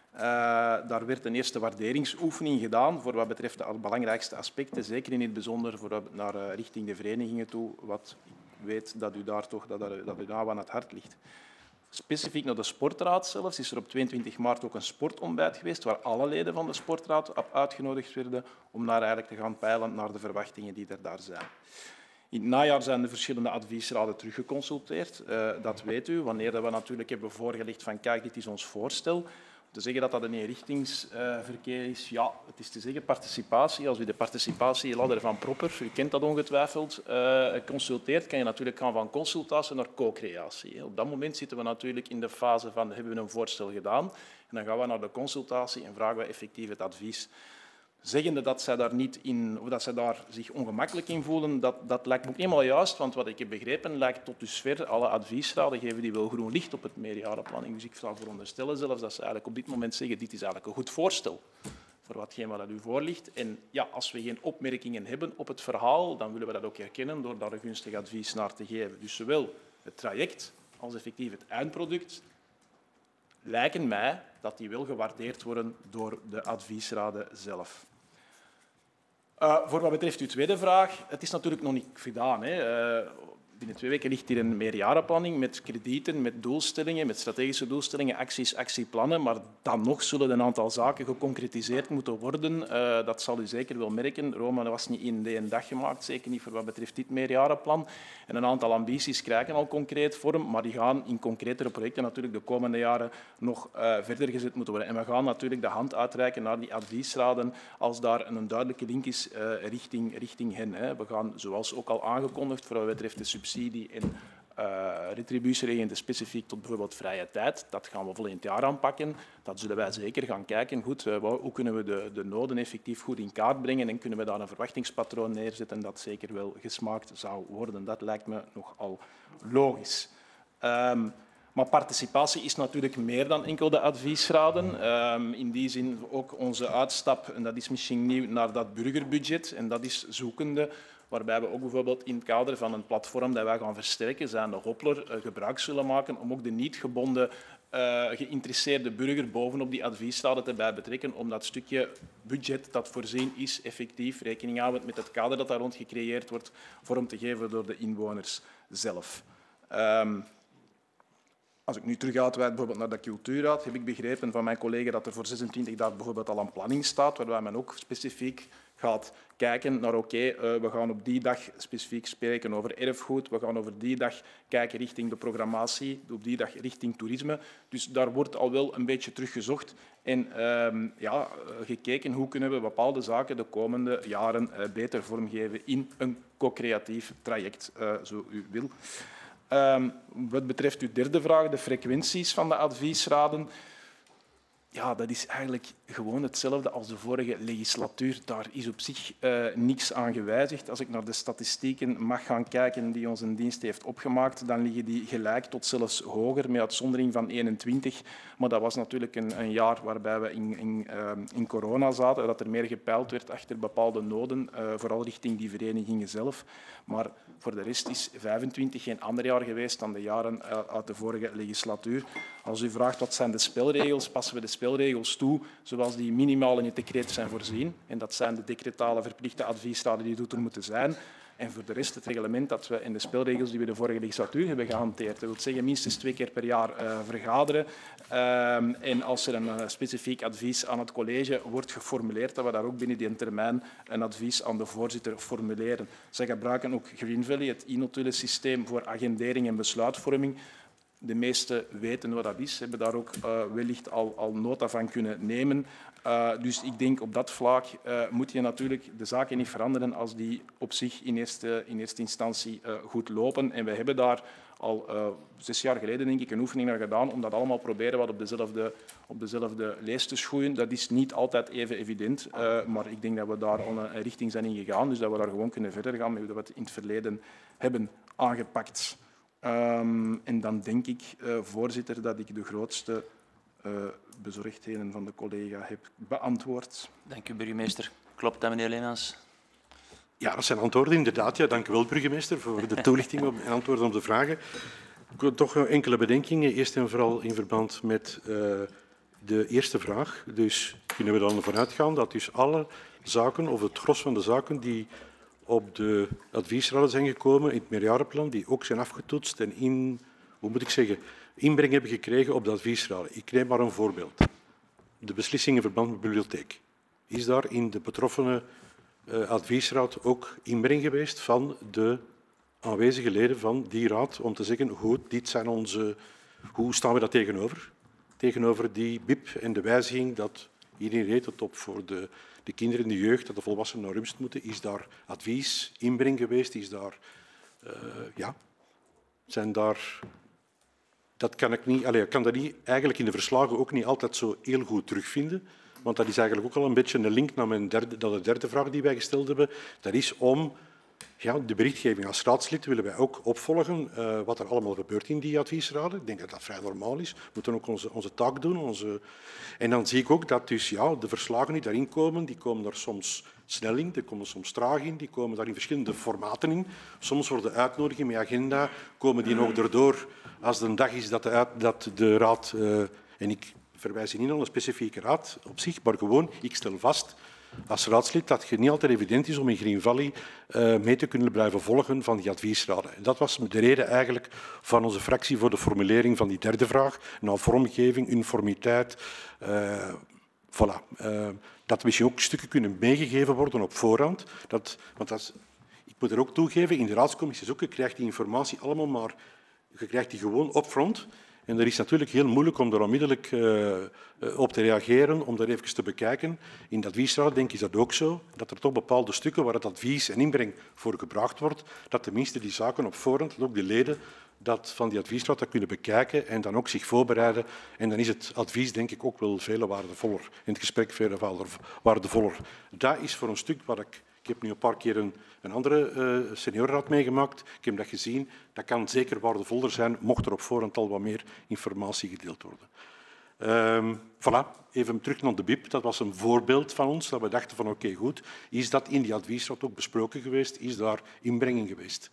S9: Daar werd een eerste waarderingsoefening gedaan voor wat betreft de belangrijkste aspecten, zeker in het bijzonder naar richting de verenigingen toe, wat ik weet dat u daar toch dat u nou aan het hart ligt. Specifiek naar de sportraad zelfs is er op 22 maart ook een sportontbijt geweest, waar alle leden van de sportraad uitgenodigd werden om eigenlijk te gaan peilen naar de verwachtingen die er daar zijn. In het najaar zijn de verschillende adviesraden teruggeconsulteerd. Dat weet u, wanneer we natuurlijk hebben voorgelegd van kijk, dit is ons voorstel. Te zeggen dat dat een eenrichtingsverkeer is, ja, het is te zeggen participatie. Als u de participatieladder van Proper, u kent dat ongetwijfeld, consulteert, kan je natuurlijk gaan van consultatie naar co-creatie. Op dat moment zitten we natuurlijk in de fase van hebben we een voorstel gedaan en dan gaan we naar de consultatie en vragen we effectief het advies. Zeggende dat zij daar niet in, of dat zij daar zich ongemakkelijk in voelen, dat lijkt me ook niet helemaal juist, want wat ik heb begrepen lijkt tot dusver alle adviesraden geven die wel groen licht op het meerjarenplanning. Dus ik zou veronderstellen zelfs dat ze eigenlijk op dit moment zeggen dit is eigenlijk een goed voorstel voor watgeen wat u voorligt. En ja, als we geen opmerkingen hebben op het verhaal, dan willen we dat ook herkennen door daar een gunstig advies naar te geven. Dus zowel het traject als effectief het eindproduct lijken mij dat die wel gewaardeerd worden door de adviesraden zelf. Voor wat betreft uw tweede vraag, het is natuurlijk nog niet gedaan. Binnen 2 weken ligt hier een meerjarenplanning met kredieten, met doelstellingen, met strategische doelstellingen, acties, actieplannen. Maar dan nog zullen een aantal zaken geconcretiseerd moeten worden. Dat zal u zeker wel merken. Roma was niet in één dag gemaakt, zeker niet voor wat betreft dit meerjarenplan. En een aantal ambities krijgen al concreet vorm, maar die gaan in concretere projecten natuurlijk de komende jaren nog verder gezet moeten worden. En we gaan natuurlijk de hand uitreiken naar die adviesraden als daar een duidelijke link is richting hen. We gaan, zoals ook al aangekondigd, voor wat betreft de subsidie en retributieregenten specifiek tot bijvoorbeeld vrije tijd. Dat gaan we vol in het jaar aanpakken. Dat zullen wij zeker gaan kijken. Goed, hoe kunnen we de noden effectief goed in kaart brengen en kunnen we daar een verwachtingspatroon neerzetten dat zeker wel gesmaakt zou worden. Dat lijkt me nogal logisch. Maar participatie is natuurlijk meer dan enkel de adviesraden. In die zin ook onze uitstap, en dat is misschien nieuw, naar dat burgerbudget. En dat is zoekende, waarbij we ook bijvoorbeeld in het kader van een platform dat wij gaan versterken, zijn de Hoppler, gebruik zullen maken om ook de niet gebonden geïnteresseerde burger bovenop die adviesraden erbij betrekken, om dat stukje budget dat voorzien is effectief, rekening houdend met het kader dat daar rond gecreëerd wordt, vorm te geven door de inwoners zelf. Als ik nu terug uitweid bijvoorbeeld naar de cultuurraad, heb ik begrepen van mijn collega dat er voor 26 daar bijvoorbeeld al een planning staat, waarbij men ook specifiek gaat kijken naar we gaan op die dag specifiek spreken over erfgoed, we gaan over die dag kijken richting de programmatie, op die dag richting toerisme. Dus daar wordt al wel een beetje teruggezocht en gekeken hoe kunnen we bepaalde zaken de komende jaren beter vormgeven in een co-creatief traject, zo u wil. Wat betreft uw derde vraag, de frequenties van de adviesraden. Ja, dat is eigenlijk gewoon hetzelfde als de vorige legislatuur. Daar is op zich niks aan gewijzigd. Als ik naar de statistieken mag gaan kijken die onze dienst heeft opgemaakt, dan liggen die gelijk tot zelfs hoger, met uitzondering van 21. Maar dat was natuurlijk een jaar waarbij we in corona zaten, dat er meer gepeild werd achter bepaalde noden, vooral richting die verenigingen zelf. Maar voor de rest is 25 geen ander jaar geweest dan de jaren uit de vorige legislatuur. Als u vraagt wat zijn de spelregels, passen we de spelregels toe zoals die minimaal in het decreet zijn voorzien. En dat zijn de decretale verplichte adviesraden die er moeten zijn. En voor de rest het reglement dat we en de spelregels die we de vorige legislatuur hebben gehanteerd. Dat wil zeggen minstens 2 keer per jaar vergaderen. En als er een specifiek advies aan het college wordt geformuleerd, dat we daar ook binnen die termijn een advies aan de voorzitter formuleren. Zij gebruiken ook Green Valley, het e-notulensysteem voor agendering en besluitvorming. De meesten weten wat dat is, hebben daar ook wellicht al nota van kunnen nemen. Dus ik denk op dat vlak moet je natuurlijk de zaken niet veranderen als die op zich in eerste instantie goed lopen. En we hebben daar al 6 jaar geleden denk ik een oefening naar gedaan om dat allemaal proberen wat op dezelfde lees te schoeien. Dat is niet altijd even evident, maar ik denk dat we daar al een richting zijn ingegaan, dus dat we daar gewoon kunnen verder gaan met hoe we het in het verleden hebben aangepakt. En dan denk ik, voorzitter, dat ik de grootste bezorgdheden van de collega heb beantwoord.
S1: Dank u, burgemeester. Klopt dat, meneer Leenaens?
S5: Ja, dat zijn antwoorden inderdaad. Ja, dank u wel, burgemeester, voor de toelichting en antwoorden op de vragen. Ik wil toch enkele bedenkingen. Eerst en vooral in verband met de eerste vraag. Dus kunnen we dan ervan uitgaan dat dus alle zaken, of het gros van de zaken die op de adviesraden zijn gekomen in het meerjarenplan, die ook zijn afgetoetst en inbreng hebben gekregen op de adviesraden. Ik neem maar een voorbeeld. De beslissing in verband met de bibliotheek. Is daar in de betroffene adviesraad ook inbreng geweest van de aanwezige leden van die raad om te zeggen, goed, dit zijn hoe staan we dat tegenover? tegenover die BIP en de wijziging dat iedereen reed het op voor de kinderen en de jeugd, dat de volwassenen naar rust moeten. Is daar advies, inbreng geweest? Is daar... zijn daar... Dat kan ik niet... ik kan dat niet, eigenlijk in de verslagen ook niet altijd zo heel goed terugvinden. Want dat is eigenlijk ook al een beetje een link naar de derde vraag die wij gesteld hebben. Dat is om de berichtgeving. Als raadslid willen wij ook opvolgen wat er allemaal gebeurt in die adviesraden. Ik denk dat dat vrij normaal is. We moeten ook onze taak doen. En dan zie ik ook dat dus, de verslagen die daarin komen, die komen daar soms snel in, die komen soms traag in, die komen daar in verschillende formaten in. Soms worden uitnodigingen met agenda, komen die nog erdoor als er een dag is dat de raad... en ik verwijs niet naar een specifieke raad op zich, maar gewoon, ik stel vast als raadslid dat het niet altijd evident is om in Green Valley mee te kunnen blijven volgen van die adviesraden. En dat was de reden eigenlijk van onze fractie voor de formulering van die derde vraag. Nou, vormgeving, uniformiteit, dat misschien ook stukken kunnen meegegeven worden op voorhand. Ik moet er ook toegeven, in de raadscommissies ook, je krijgt die informatie allemaal maar... Je krijgt die gewoon upfront. En dat is natuurlijk heel moeilijk om daar onmiddellijk op te reageren, om dat even te bekijken. In de adviesraad denk ik is dat ook zo, dat er toch bepaalde stukken waar het advies en inbreng voor gebruikt wordt, dat tenminste die zaken op voorhand, dat ook de leden van die adviesraad dat kunnen bekijken en dan ook zich voorbereiden. En dan is het advies denk ik ook wel veel waardevoller. En het gesprek veel waardevoller. Dat is voor een stuk wat ik heb nu een paar keer een andere seniorraad meegemaakt. Ik heb dat gezien. Dat kan zeker waardevoller zijn, mocht er op voorhand al wat meer informatie gedeeld worden. Even terug naar de BIP. Dat was een voorbeeld van ons, dat we dachten van oké, goed. Is dat in die adviesraad ook besproken geweest? Is daar inbrenging geweest?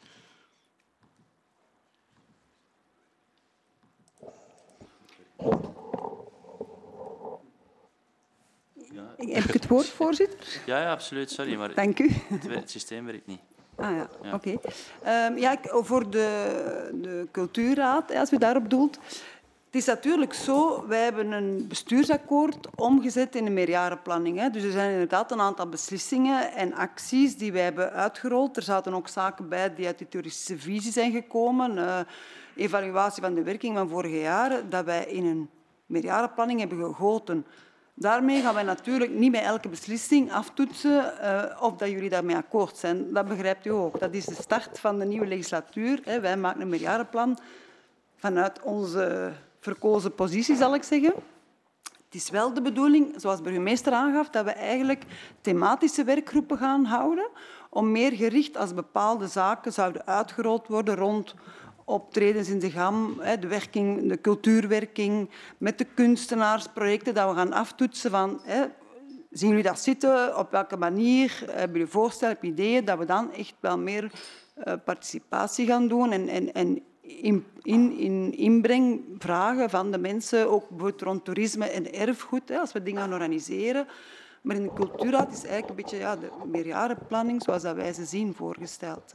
S10: Heb ik het woord, voorzitter?
S1: Ja, absoluut. Sorry, maar
S10: Dank u.
S1: Het systeem werkt niet.
S10: Ja. Oké. Voor de cultuurraad, als u daarop doelt. Het is natuurlijk zo, wij hebben een bestuursakkoord omgezet in een meerjarenplanning. Dus er zijn inderdaad een aantal beslissingen en acties die wij hebben uitgerold. Er zaten ook zaken bij die uit de toeristische visie zijn gekomen. Evaluatie van de werking van vorige jaren, dat wij in een meerjarenplanning hebben gegoten. Daarmee gaan wij natuurlijk niet bij elke beslissing aftoetsen of dat jullie daarmee akkoord zijn. Dat begrijpt u ook. Dat is de start van de nieuwe legislatuur. Wij maken een meerjarenplan vanuit onze verkozen positie, zal ik zeggen. Het is wel de bedoeling, zoals de burgemeester aangaf, dat we eigenlijk thematische werkgroepen gaan houden om meer gericht als bepaalde zaken zouden uitgerold worden rond optredens in de GAM, de cultuurwerking, met de kunstenaarsprojecten, dat we gaan aftoetsen van... Zien jullie dat zitten? Op welke manier? Hebben jullie voorstellen, ideeën? Dat we dan echt wel meer participatie gaan doen en in inbreng vragen van de mensen, ook bijvoorbeeld rond toerisme en erfgoed, als we dingen gaan organiseren. Maar in de cultuurraad is eigenlijk een beetje de meerjarenplanning, zoals dat wij ze zien, voorgesteld.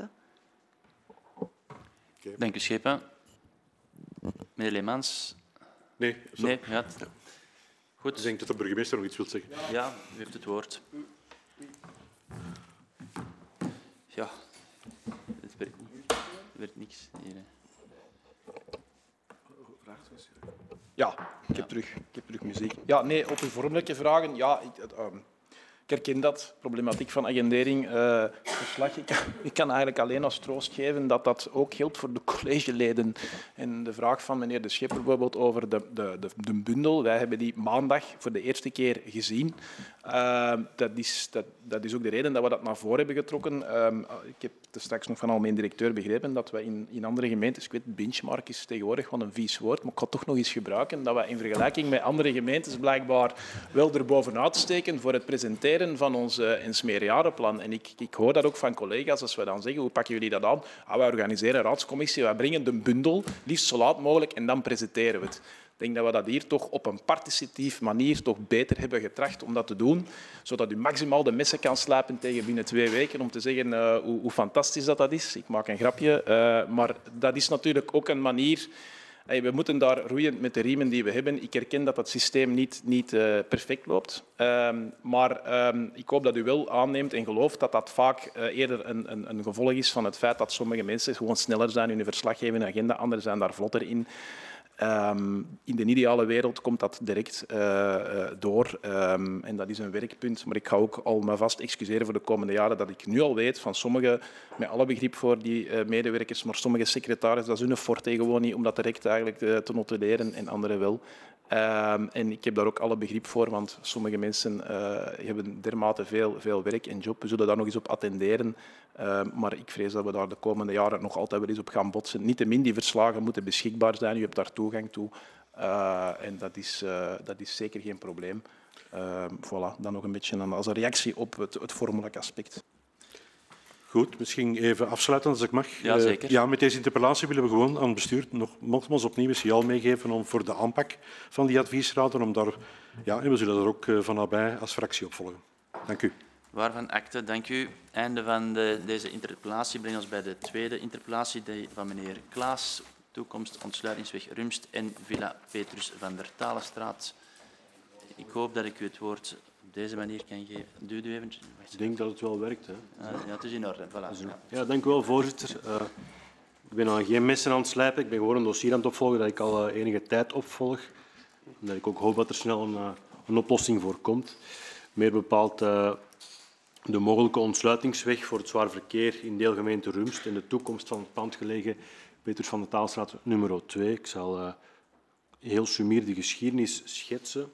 S1: Dank u, Schepen. Meneer Leemans.
S5: Nee.
S1: Ja. Goed.
S5: Ik denk dat de burgemeester nog iets wil zeggen.
S1: Ja, u heeft het woord. Ja, het werkt niet. Er werkt niks hier.
S9: Ja, ik heb terug muziek. Ja, nee, op uw vormelijke vragen. Ja, ik herken dat, problematiek van agendering. Verslag. Ik kan eigenlijk alleen als troost geven dat dat ook geldt voor de collegeleden. En de vraag van meneer De Schepper bijvoorbeeld over de bundel. Wij hebben die maandag voor de eerste keer gezien. Dat is ook de reden dat we dat naar voren hebben getrokken. Ik heb straks nog van al mijn directeur begrepen dat we in andere gemeentes, ik weet, benchmark is tegenwoordig wel een vies woord, maar ik ga het toch nog eens gebruiken, dat we in vergelijking met andere gemeentes blijkbaar wel erbovenuit steken voor het presenteren van ons meerjarenplan. En ik hoor dat ook van collega's, als we dan zeggen, hoe pakken jullie dat aan? Wij organiseren een raadscommissie, wij brengen de bundel, liefst zo laat mogelijk, en dan presenteren we het. Ik denk dat we dat hier toch op een participatieve manier toch beter hebben getracht om dat te doen, zodat u maximaal de messen kan slijpen tegen binnen 2 weken om te zeggen hoe fantastisch dat is. Ik maak een grapje, maar dat is natuurlijk ook een manier... We moeten daar roeiend met de riemen die we hebben. Ik herken dat het systeem niet perfect loopt. Maar ik hoop dat u wel aanneemt en gelooft dat dat vaak eerder een gevolg is van het feit dat sommige mensen gewoon sneller zijn in hun verslaggevende agenda, anderen zijn daar vlotter in. In de ideale wereld komt dat direct door en dat is een werkpunt. Maar ik ga ook al me vast excuseren voor de komende jaren dat ik nu al weet van sommige, met alle begrip voor die medewerkers, maar sommige secretarissen, dat is hun forte gewoon niet om dat direct eigenlijk te notuleren en anderen wel. En ik heb daar ook alle begrip voor, want sommige mensen hebben dermate veel werk en job. We zullen daar nog eens op attenderen. Maar ik vrees dat we daar de komende jaren nog altijd wel eens op gaan botsen. Niettemin, die verslagen moeten beschikbaar zijn. U hebt daar toegang toe. En dat is zeker geen probleem. Voilà, dan nog een beetje als een reactie op het vormelijk aspect.
S5: Goed, misschien even afsluiten als ik mag.
S1: Ja, zeker.
S5: Ja, met deze interpellatie willen we gewoon aan het bestuur nogmaals opnieuw een signaal meegeven om voor de aanpak van die adviesraden, om daar, ja, en we zullen daar ook van nabij als fractie op volgen. Dank u.
S1: Waarvan akte, dank u. Einde van deze interpellatie brengt ons bij de tweede interpellatie van meneer Klaas. Toekomst Ontsluitingsweg Rumst en Villa Petrus van der Talenstraat. Ik hoop dat ik u het woord op deze manier kan geven. Doe u even.
S6: Ik denk dat het wel werkt. Hè.
S1: Ja, het is in orde. Voilà.
S6: Ja, dank u wel, voorzitter. Ik ben aan geen messen aan het slijpen. Ik ben gewoon een dossier aan het opvolgen dat ik al enige tijd opvolg. En dat ik ook hoop dat er snel een oplossing voor komt. Meer bepaald de mogelijke ontsluitingsweg voor het zwaar verkeer in deelgemeente Rumst en de toekomst van het pand gelegen Petrus van der Talenstraat nummer 2. Ik zal heel sumier de geschiedenis schetsen.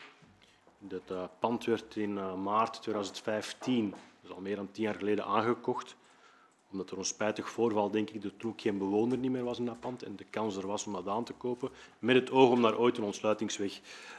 S6: Dat pand werd in maart 2015, dus al meer dan 10 jaar geleden, aangekocht. Omdat er een spijtig voorval, denk ik, er toen ook geen bewoner niet meer was in dat pand en de kans er was om dat aan te kopen, met het oog om daar ooit een ontsluitingsweg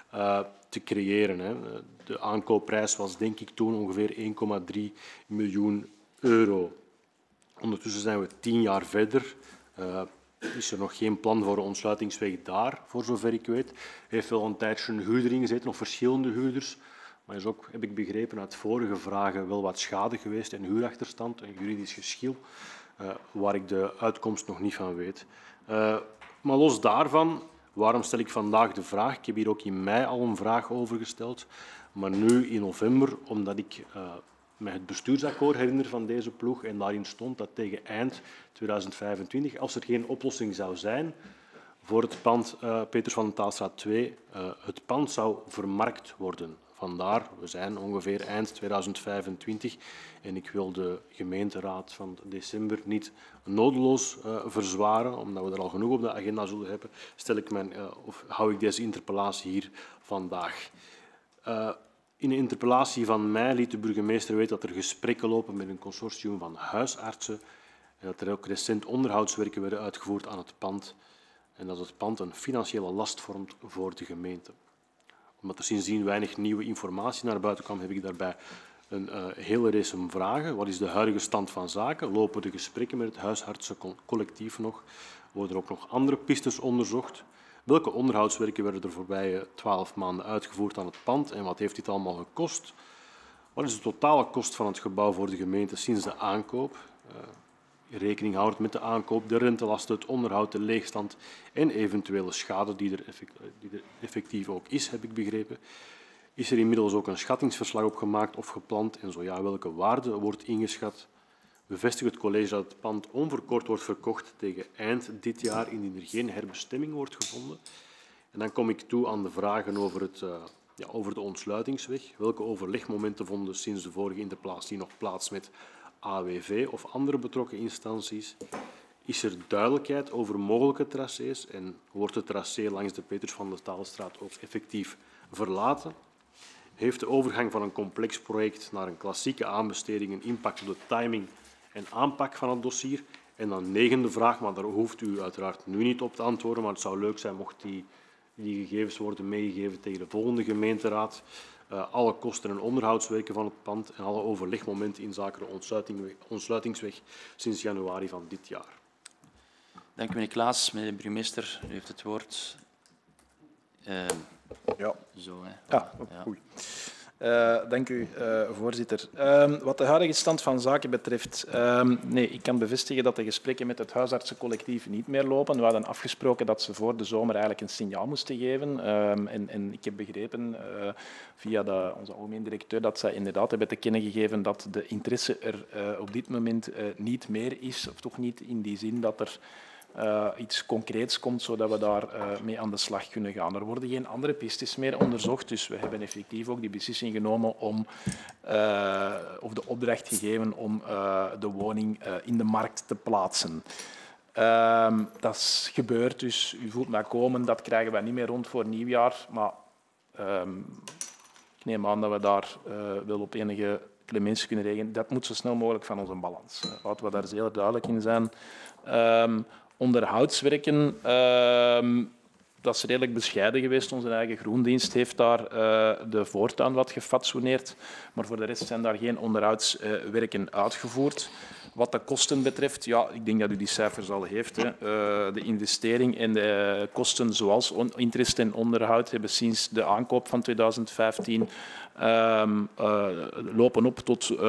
S6: te creëren. Hè. De aankoopprijs was, denk ik, toen ongeveer 1,3 miljoen euro. Ondertussen zijn we 10 jaar verder. Is er nog geen plan voor een ontsluitingsweg daar, voor zover ik weet. Er heeft wel een tijdje een huurder in gezeten, of verschillende huurders. Maar er is ook, heb ik begrepen uit vorige vragen, wel wat schade geweest en huurachterstand, een juridisch geschil, waar ik de uitkomst nog niet van weet. Maar los daarvan, waarom stel ik vandaag de vraag? Ik heb hier ook in mei al een vraag over gesteld, maar nu in november, omdat ik me het bestuursakkoord herinner van deze ploeg en daarin stond dat tegen eind 2025, als er geen oplossing zou zijn voor het pand Petrus van der Talenstraat 2, het pand zou vermarkt worden. Vandaar, we zijn ongeveer eind 2025 en ik wil de gemeenteraad van december niet nodeloos verzwaren, omdat we er al genoeg op de agenda zullen hebben, hou ik deze interpellatie hier vandaag. In een interpellatie van mei liet de burgemeester weten dat er gesprekken lopen met een consortium van huisartsen en dat er ook recent onderhoudswerken werden uitgevoerd aan het pand en dat het pand een financiële last vormt voor de gemeente. Omdat er sindsdien weinig nieuwe informatie naar buiten kwam, heb ik daarbij een hele race vragen. Wat is de huidige stand van zaken? Lopen de gesprekken met het huisartsencollectief nog? Worden er ook nog andere pistes onderzocht? Welke onderhoudswerken werden de voorbije 12 maanden uitgevoerd aan het pand en wat heeft dit allemaal gekost? Wat is de totale kost van het gebouw voor de gemeente sinds de aankoop? Rekening houdend met de aankoop, de rentelasten, het onderhoud, de leegstand en eventuele schade die er effectief ook is, heb ik begrepen. Is er inmiddels ook een schattingsverslag opgemaakt of gepland en zo ja, welke waarde wordt ingeschat? Bevestigt het college dat het pand onverkort wordt verkocht tegen eind dit jaar indien er geen herbestemming wordt gevonden? En dan kom ik toe aan de vragen over de ontsluitingsweg. Welke overlegmomenten vonden sinds de vorige interpellatie nog plaats met AWV of andere betrokken instanties? Is er duidelijkheid over mogelijke tracés en wordt het tracé langs de Petrus van der Talenstraat ook effectief verlaten? Heeft de overgang van een complex project naar een klassieke aanbesteding een impact op de timing en aanpak van het dossier? En dan negende vraag, maar daar hoeft u uiteraard nu niet op te antwoorden, maar het zou leuk zijn mocht die gegevens worden meegegeven tegen de volgende gemeenteraad. Alle kosten en onderhoudswerken van het pand en alle overlegmomenten in zaken de ontsluitingsweg sinds januari van dit jaar.
S1: Dank u, meneer Klaas. Meneer de burgemeester, u heeft het woord.
S9: Ja.
S1: Zo, hè.
S9: Ja, goed. Dank u, voorzitter. Wat de huidige stand van zaken betreft, nee, ik kan bevestigen dat de gesprekken met het huisartsencollectief niet meer lopen. We hadden afgesproken dat ze voor de zomer eigenlijk een signaal moesten geven. En ik heb begrepen via onze algemeen directeur dat zij inderdaad hebben te kennen gegeven dat de interesse er op dit moment niet meer is, of toch niet in die zin dat er iets concreets komt, zodat we daar mee aan de slag kunnen gaan. Er worden geen andere pistes meer onderzocht, dus we hebben effectief ook die beslissing genomen om, of de opdracht gegeven om de woning in de markt te plaatsen. Dat is gebeurd, dus u voelt mij komen, dat krijgen wij niet meer rond voor nieuwjaar, maar ik neem aan dat we daar wel op enige clementie kunnen rekenen. Dat moet zo snel mogelijk van onze balans. Laten we daar zeer duidelijk in zijn. Onderhoudswerken, dat is redelijk bescheiden geweest. Onze eigen groendienst heeft daar de voortuin wat gefatsoeneerd, maar voor de rest zijn daar geen onderhoudswerken uitgevoerd. Wat de kosten betreft, ja, ik denk dat u die cijfers al heeft. Hè. De investering en de kosten zoals interest en onderhoud hebben sinds de aankoop van 2015 lopen op tot €1.670.000.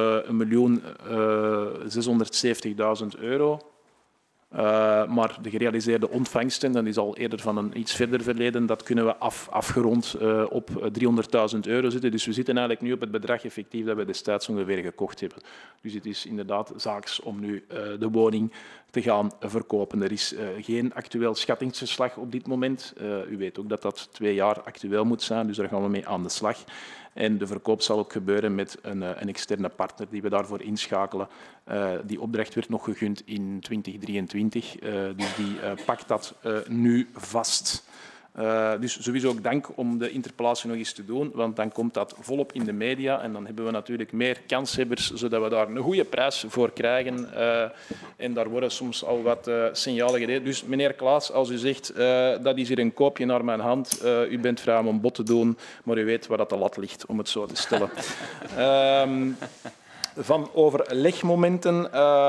S9: Maar de gerealiseerde ontvangsten, dat is al eerder van een iets verder verleden, dat kunnen we afgerond op €300.000 zitten. Dus we zitten eigenlijk nu op het bedrag effectief dat we destijds ongeveer gekocht hebben. Dus het is inderdaad zaaks om nu de woning te gaan verkopen. Er is geen actueel schattingsverslag op dit moment. U weet ook dat dat 2 jaar actueel moet zijn, dus daar gaan we mee aan de slag. En de verkoop zal ook gebeuren met een externe partner die we daarvoor inschakelen. Die opdracht werd nog gegund in 2023, dus die pakt dat nu vast. Dus sowieso ook dank om de interpellatie nog eens te doen, want dan komt dat volop in de media en dan hebben we natuurlijk meer kanshebbers, zodat we daar een goede prijs voor krijgen. En daar worden soms al wat signalen gegeven. Dus meneer Klaas, als u zegt dat is hier een koopje naar mijn hand, u bent vrij om een bod te doen, maar u weet waar dat de lat ligt, om het zo te stellen. Van overlegmomenten.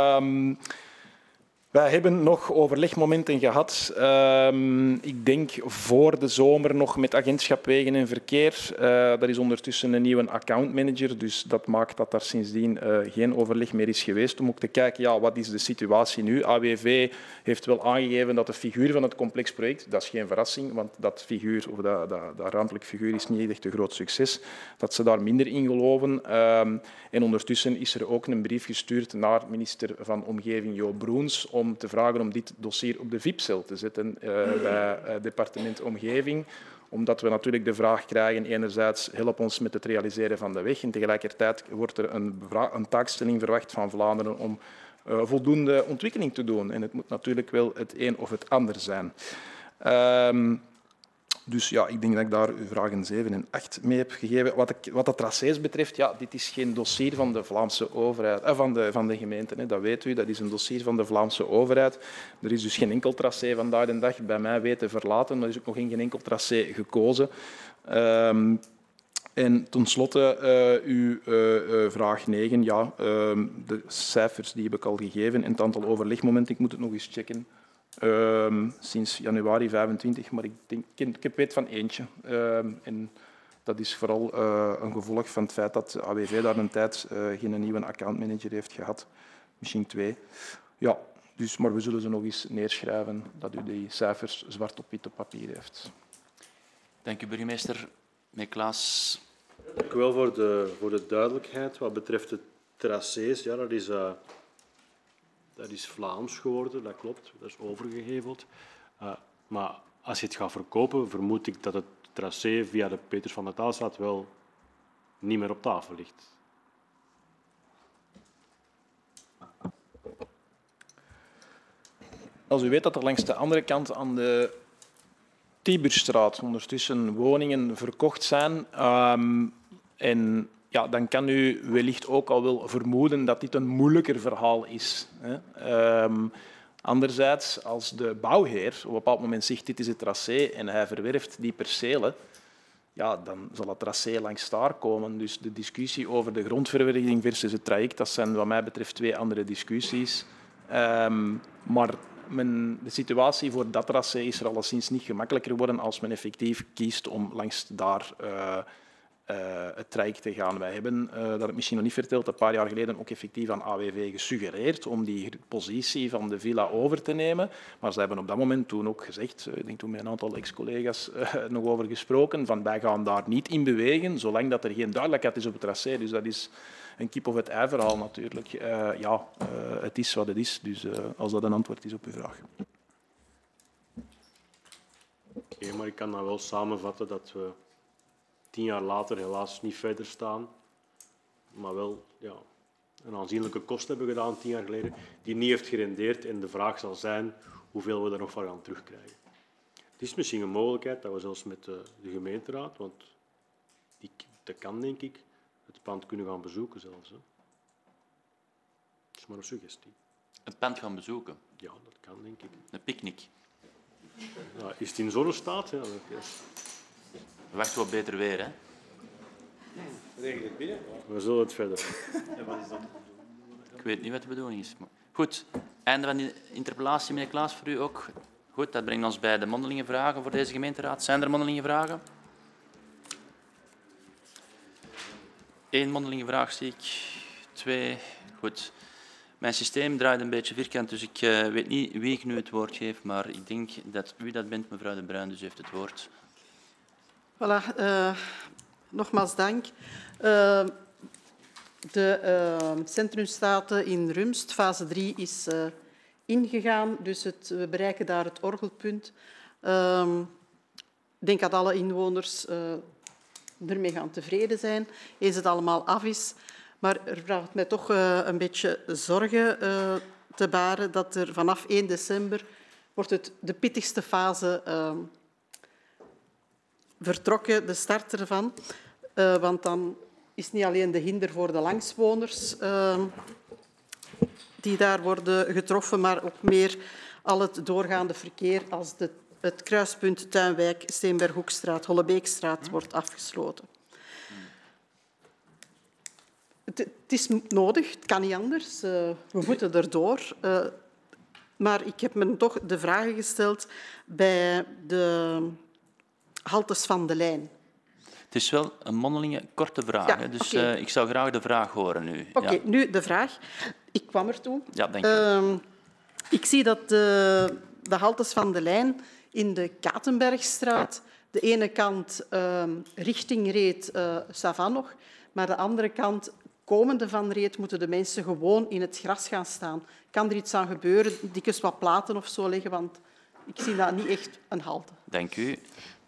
S9: Wij hebben nog overlegmomenten gehad. Ik denk voor de zomer nog met Agentschap Wegen en Verkeer. Er is ondertussen een nieuwe accountmanager, dus dat maakt dat daar sindsdien geen overleg meer is geweest. Om ook te kijken, ja, wat is de situatie nu? AWV heeft wel aangegeven dat de figuur van het complex project, dat is geen verrassing, want dat figuur, of dat ruimtelijk figuur is niet echt een groot succes, dat ze daar minder in geloven. En ondertussen is er ook een brief gestuurd naar minister van Omgeving Jo Broens om te vragen om dit dossier op de VIP-cel te zetten bij het departement Omgeving. Omdat we natuurlijk de vraag krijgen, enerzijds help ons met het realiseren van de weg en tegelijkertijd wordt er een taakstelling verwacht van Vlaanderen om voldoende ontwikkeling te doen. En het moet natuurlijk wel het een of het ander zijn. Dus ja, ik denk dat ik daar uw vragen 7 en 8 mee heb gegeven. Wat de tracés betreft, ja, dit is geen dossier van de Vlaamse overheid, van de gemeente. Hè, dat weet u, dat is een dossier van de Vlaamse overheid. Er is dus geen enkel tracé vandaag de dag bij mij weten verlaten, maar er is ook nog geen enkel tracé gekozen. En tenslotte uw vraag 9. Ja, de cijfers die heb ik al gegeven en het aantal overlegmomenten, ik moet het nog eens checken. Sinds januari 25, maar ik weet van eentje. En dat is vooral een gevolg van het feit dat AWV daar een tijd geen nieuwe accountmanager heeft gehad. Misschien 2. Ja, dus, maar we zullen ze nog eens neerschrijven, dat u die cijfers zwart op wit op papier heeft.
S1: Dank u, burgemeester. Meneer Klaas.
S6: Dank u wel voor de duidelijkheid. Wat betreft de tracés, ja, dat is Vlaams geworden, dat klopt, dat is overgeheveld. Maar als je het gaat verkopen, vermoed ik dat het tracé via de Peters van der Taalstraat wel niet meer op tafel ligt.
S9: Als u weet dat er langs de andere kant aan de Tiburstraat ondertussen woningen verkocht zijn en ja, dan kan u wellicht ook al wel vermoeden dat dit een moeilijker verhaal is. Anderzijds, als de bouwheer op een bepaald moment zegt dit is het tracé en hij verwerft die percelen, ja, dan zal het tracé langs daar komen. Dus de discussie over de grondverwerving versus het traject, dat zijn wat mij betreft 2 andere discussies. Maar de situatie voor dat tracé is er alleszins niet gemakkelijker geworden als men effectief kiest om langs daar het traject te gaan. Wij hebben, dat heb ik misschien nog niet verteld, een paar jaar geleden ook effectief aan AWV gesuggereerd om die positie van de villa over te nemen. Maar ze hebben op dat moment toen ook gezegd, ik denk toen met een aantal ex-collega's nog over gesproken, van wij gaan daar niet in bewegen, zolang dat er geen duidelijkheid is op het tracé. Dus dat is een kip of het ei verhaal natuurlijk. Het is wat het is, dus als dat een antwoord is op uw vraag.
S6: Oké, maar ik kan dan wel samenvatten dat we 10 jaar later helaas niet verder staan, maar wel een aanzienlijke kost hebben gedaan 10 jaar geleden, die niet heeft gerendeerd. En de vraag zal zijn hoeveel we er nog van gaan terugkrijgen. Het is misschien een mogelijkheid dat we zelfs met de gemeenteraad, want dat kan denk ik, het pand kunnen gaan bezoeken zelfs. Hè. Het is maar een suggestie.
S1: Het pand gaan bezoeken?
S6: Ja, dat kan denk ik.
S1: Een picknick?
S6: Ja, is het in zonnestaat? Ja,
S1: Wachten we op beter weer, hè?
S6: We zullen het verder.
S1: Ik weet niet wat de bedoeling is. Maar goed, einde van die interpellatie, meneer Klaas, voor u ook. Goed, dat brengt ons bij de mondelinge vragen voor deze gemeenteraad. Zijn er mondelinge vragen? 1 mondelinge vraag zie ik. 2. Goed. Mijn systeem draait een beetje vierkant, dus ik weet niet wie ik nu het woord geef, maar ik denk dat u dat bent, mevrouw De Bruin, dus u heeft het woord.
S7: Voilà, nogmaals dank. De centrumstaten in Rumst, fase 3, is ingegaan, dus we bereiken daar het orgelpunt. Ik denk dat alle inwoners ermee gaan tevreden zijn, eens het allemaal af is. Maar er vraagt mij toch een beetje zorgen te baren dat er vanaf 1 december wordt het de pittigste fase vertrokken, de start ervan. Want dan is niet alleen de hinder voor de langswoners die daar worden getroffen, maar ook meer al het doorgaande verkeer als het kruispunt Tuinwijk, Steenberghoekstraat, Hollebeekstraat wordt afgesloten. Het is nodig, het kan niet anders. We moeten erdoor. Maar ik heb me toch de vragen gesteld bij de haltes van de lijn.
S1: Het is wel een mondelinge, korte vraag,
S7: Ja,
S1: hè? Dus
S7: okay.
S1: Ik zou graag de vraag horen nu.
S7: Oké,
S1: Ja.
S7: nu de vraag. Ik kwam ertoe.
S1: Ja, dank u.
S7: Ik zie dat de haltes van de lijn in de Katenbergstraat de ene kant richting Reet Savan nog, maar de andere kant, komende van Reet, moeten de mensen gewoon in het gras gaan staan. Kan er iets aan gebeuren? Dikwijls wat platen of zo leggen, want ik zie dat niet echt een halte.
S1: Dank u.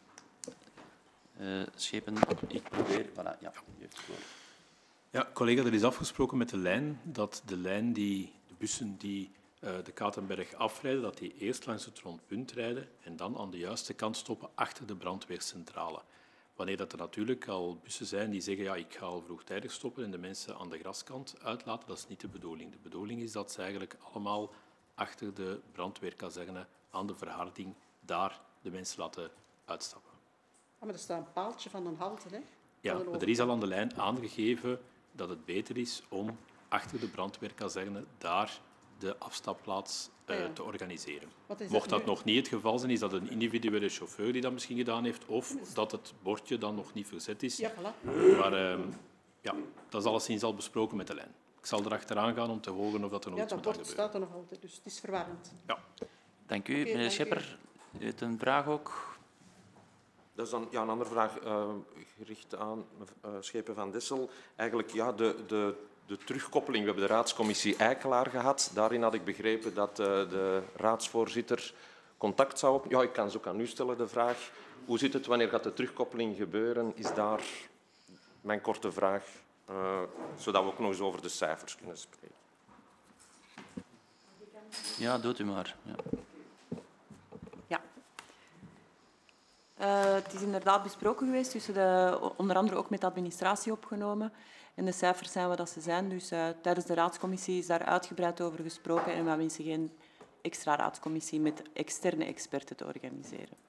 S1: Schepen, ik probeer... Voilà, ja, u heeft het woord.
S11: Ja, collega, er is afgesproken met de lijn dat de bussen die de Katenberg afrijden, dat die eerst langs het rondpunt rijden en dan aan de juiste kant stoppen achter de brandweercentrale. Wanneer dat er natuurlijk al bussen zijn die zeggen ja, ik ga al vroegtijdig stoppen en de mensen aan de graskant uitlaten, dat is niet de bedoeling. De bedoeling is dat ze eigenlijk allemaal achter de brandweerkazerne aan de verharding daar de mensen laten uitstappen.
S7: Ah, maar er staat een paaltje van een halte, hè?
S11: Ja, maar er is al aan de lijn aangegeven dat het beter is om achter de brandweerkazerne daar de afstapplaats te organiseren. Mocht dat nog niet het geval zijn, is dat een individuele chauffeur die dat misschien gedaan heeft, of dat het bordje dan nog niet verzet is.
S7: Ja, voilà.
S11: Maar ja, dat is alleszins al besproken met de lijn. Ik zal erachteraan gaan om te horen of dat er nog iets moet gaan gebeuren.
S7: Ja, dat bord staat er nog altijd, dus het is verwarrend.
S11: Ja.
S1: Dank u. Meneer Schepper, u heeft een vraag ook.
S2: Dat is dan een andere vraag gericht aan Schepen van Dessel. Eigenlijk ja, de terugkoppeling. We hebben de raadscommissie Eikelaar gehad. Daarin had ik begrepen dat de raadsvoorzitter contact zou opnemen. Ja, ik kan ze ook aan u stellen, de vraag. Hoe zit het? Wanneer gaat de terugkoppeling gebeuren? Is daar mijn korte vraag, zodat we ook nog eens over de cijfers kunnen spreken.
S1: Ja, doet u maar. Ja.
S8: Het is inderdaad besproken geweest, dus onder andere ook met de administratie opgenomen. En de cijfers zijn wat ze zijn. Dus tijdens de raadscommissie is daar uitgebreid over gesproken en we wensen geen extra raadscommissie met externe experten te organiseren.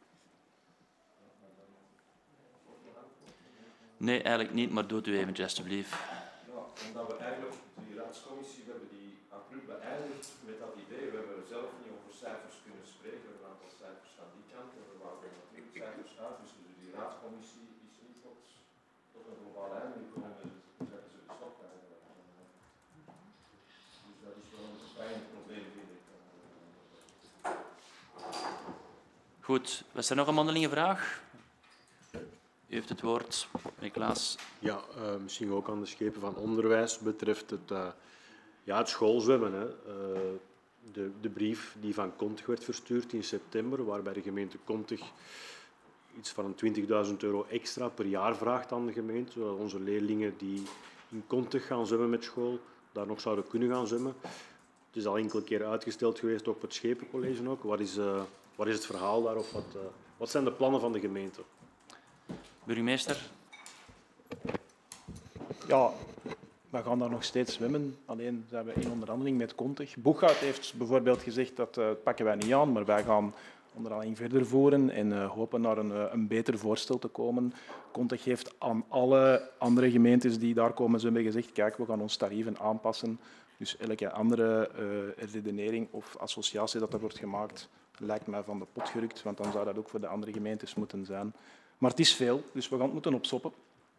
S2: Nee, eigenlijk niet, maar doet u eventjes, alstublieft. Ja, omdat we eigenlijk die raadscommissie, we hebben die abrupt beëindigd met dat idee. We hebben zelf niet over cijfers kunnen spreken. We hebben een aantal cijfers aan die kant en we wouden natuurlijk cijfers uit. Dus die raadscommissie is niet tot een globaal einde gekomen. Dus hebben ze gestopt eigenlijk. Dus dat is wel een fijn probleem, vind ik.
S1: Goed, was er nog een mondelinge vraag? U heeft het woord, meneer Klaas.
S6: Ja, misschien ook aan de Schepen van Onderwijs betreft het schoolzwemmen. Hè. De brief die van Kontig werd verstuurd in september, waarbij de gemeente Kontig iets van €20.000 extra per jaar vraagt aan de gemeente, zodat onze leerlingen die in Kontich gaan zwemmen met school, daar nog zouden kunnen gaan zwemmen. Het is al enkele keer uitgesteld geweest, ook op het Schepencollege ook. Wat is het verhaal daar? Of wat zijn de plannen van de gemeente?
S1: Burgemeester.
S9: Ja, we gaan daar nog steeds zwemmen. Alleen zijn we in onderhandeling met Kontich. Boeghout heeft bijvoorbeeld gezegd dat pakken wij niet aan, maar wij gaan onderhandeling verder voeren en hopen naar een beter voorstel te komen. Kontich heeft aan alle andere gemeentes die daar komen zwemmen gezegd, kijk, we gaan ons tarieven aanpassen. Dus elke andere redenering of associatie dat er wordt gemaakt, lijkt mij van de pot gerukt, want dan zou dat ook voor de andere gemeentes moeten zijn. Maar het is veel, dus we gaan het moeten opsoppen.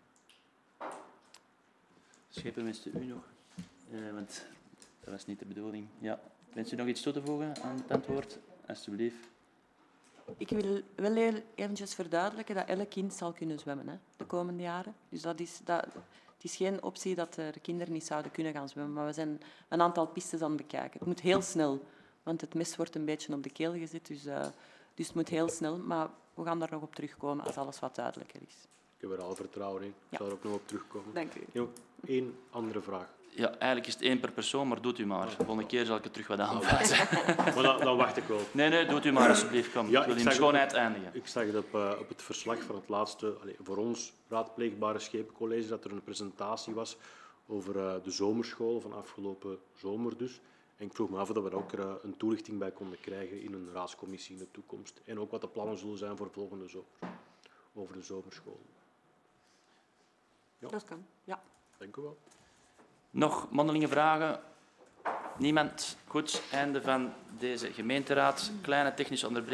S1: Schepen, wenst u nog? Want dat was niet de bedoeling. Ja. Wenst u nog iets toe te voegen aan het antwoord? Alsjeblieft.
S8: Ik wil wel eventjes verduidelijken dat elk kind zal kunnen zwemmen de komende jaren. Dus het is geen optie dat er kinderen niet zouden kunnen gaan zwemmen. Maar we zijn een aantal pistes aan het bekijken. Het moet heel snel, want het mes wordt een beetje op de keel gezet. Dus het moet heel snel. Maar we gaan daar nog op terugkomen als alles wat duidelijker is.
S6: Ik heb er al vertrouwen in. Ik zal er ook nog op terugkomen.
S8: Dank u.
S6: Nog één andere vraag.
S1: Ja, eigenlijk is het 1 per persoon, maar doet u maar. De volgende keer zal ik het terug wat aanpassen.
S6: Maar dan wacht ik wel.
S1: Nee, doet u maar alsjeblieft. Kom.
S6: Ja,
S1: ik wil in schoonheid eindigen.
S6: Ik zag het op het verslag van het laatste, voor ons raadpleegbare Schepencollege, dat er een presentatie was over de zomerschool van afgelopen zomer dus. En ik vroeg me af of we daar ook een toelichting bij konden krijgen in een raadscommissie in de toekomst. En ook wat de plannen zullen zijn voor volgende zomer, over de zomerschool.
S8: Ja. Dat kan, ja.
S6: Dank u wel.
S1: Nog mondelinge vragen? Niemand? Goed, einde van deze gemeenteraad. Kleine technische onderbreking.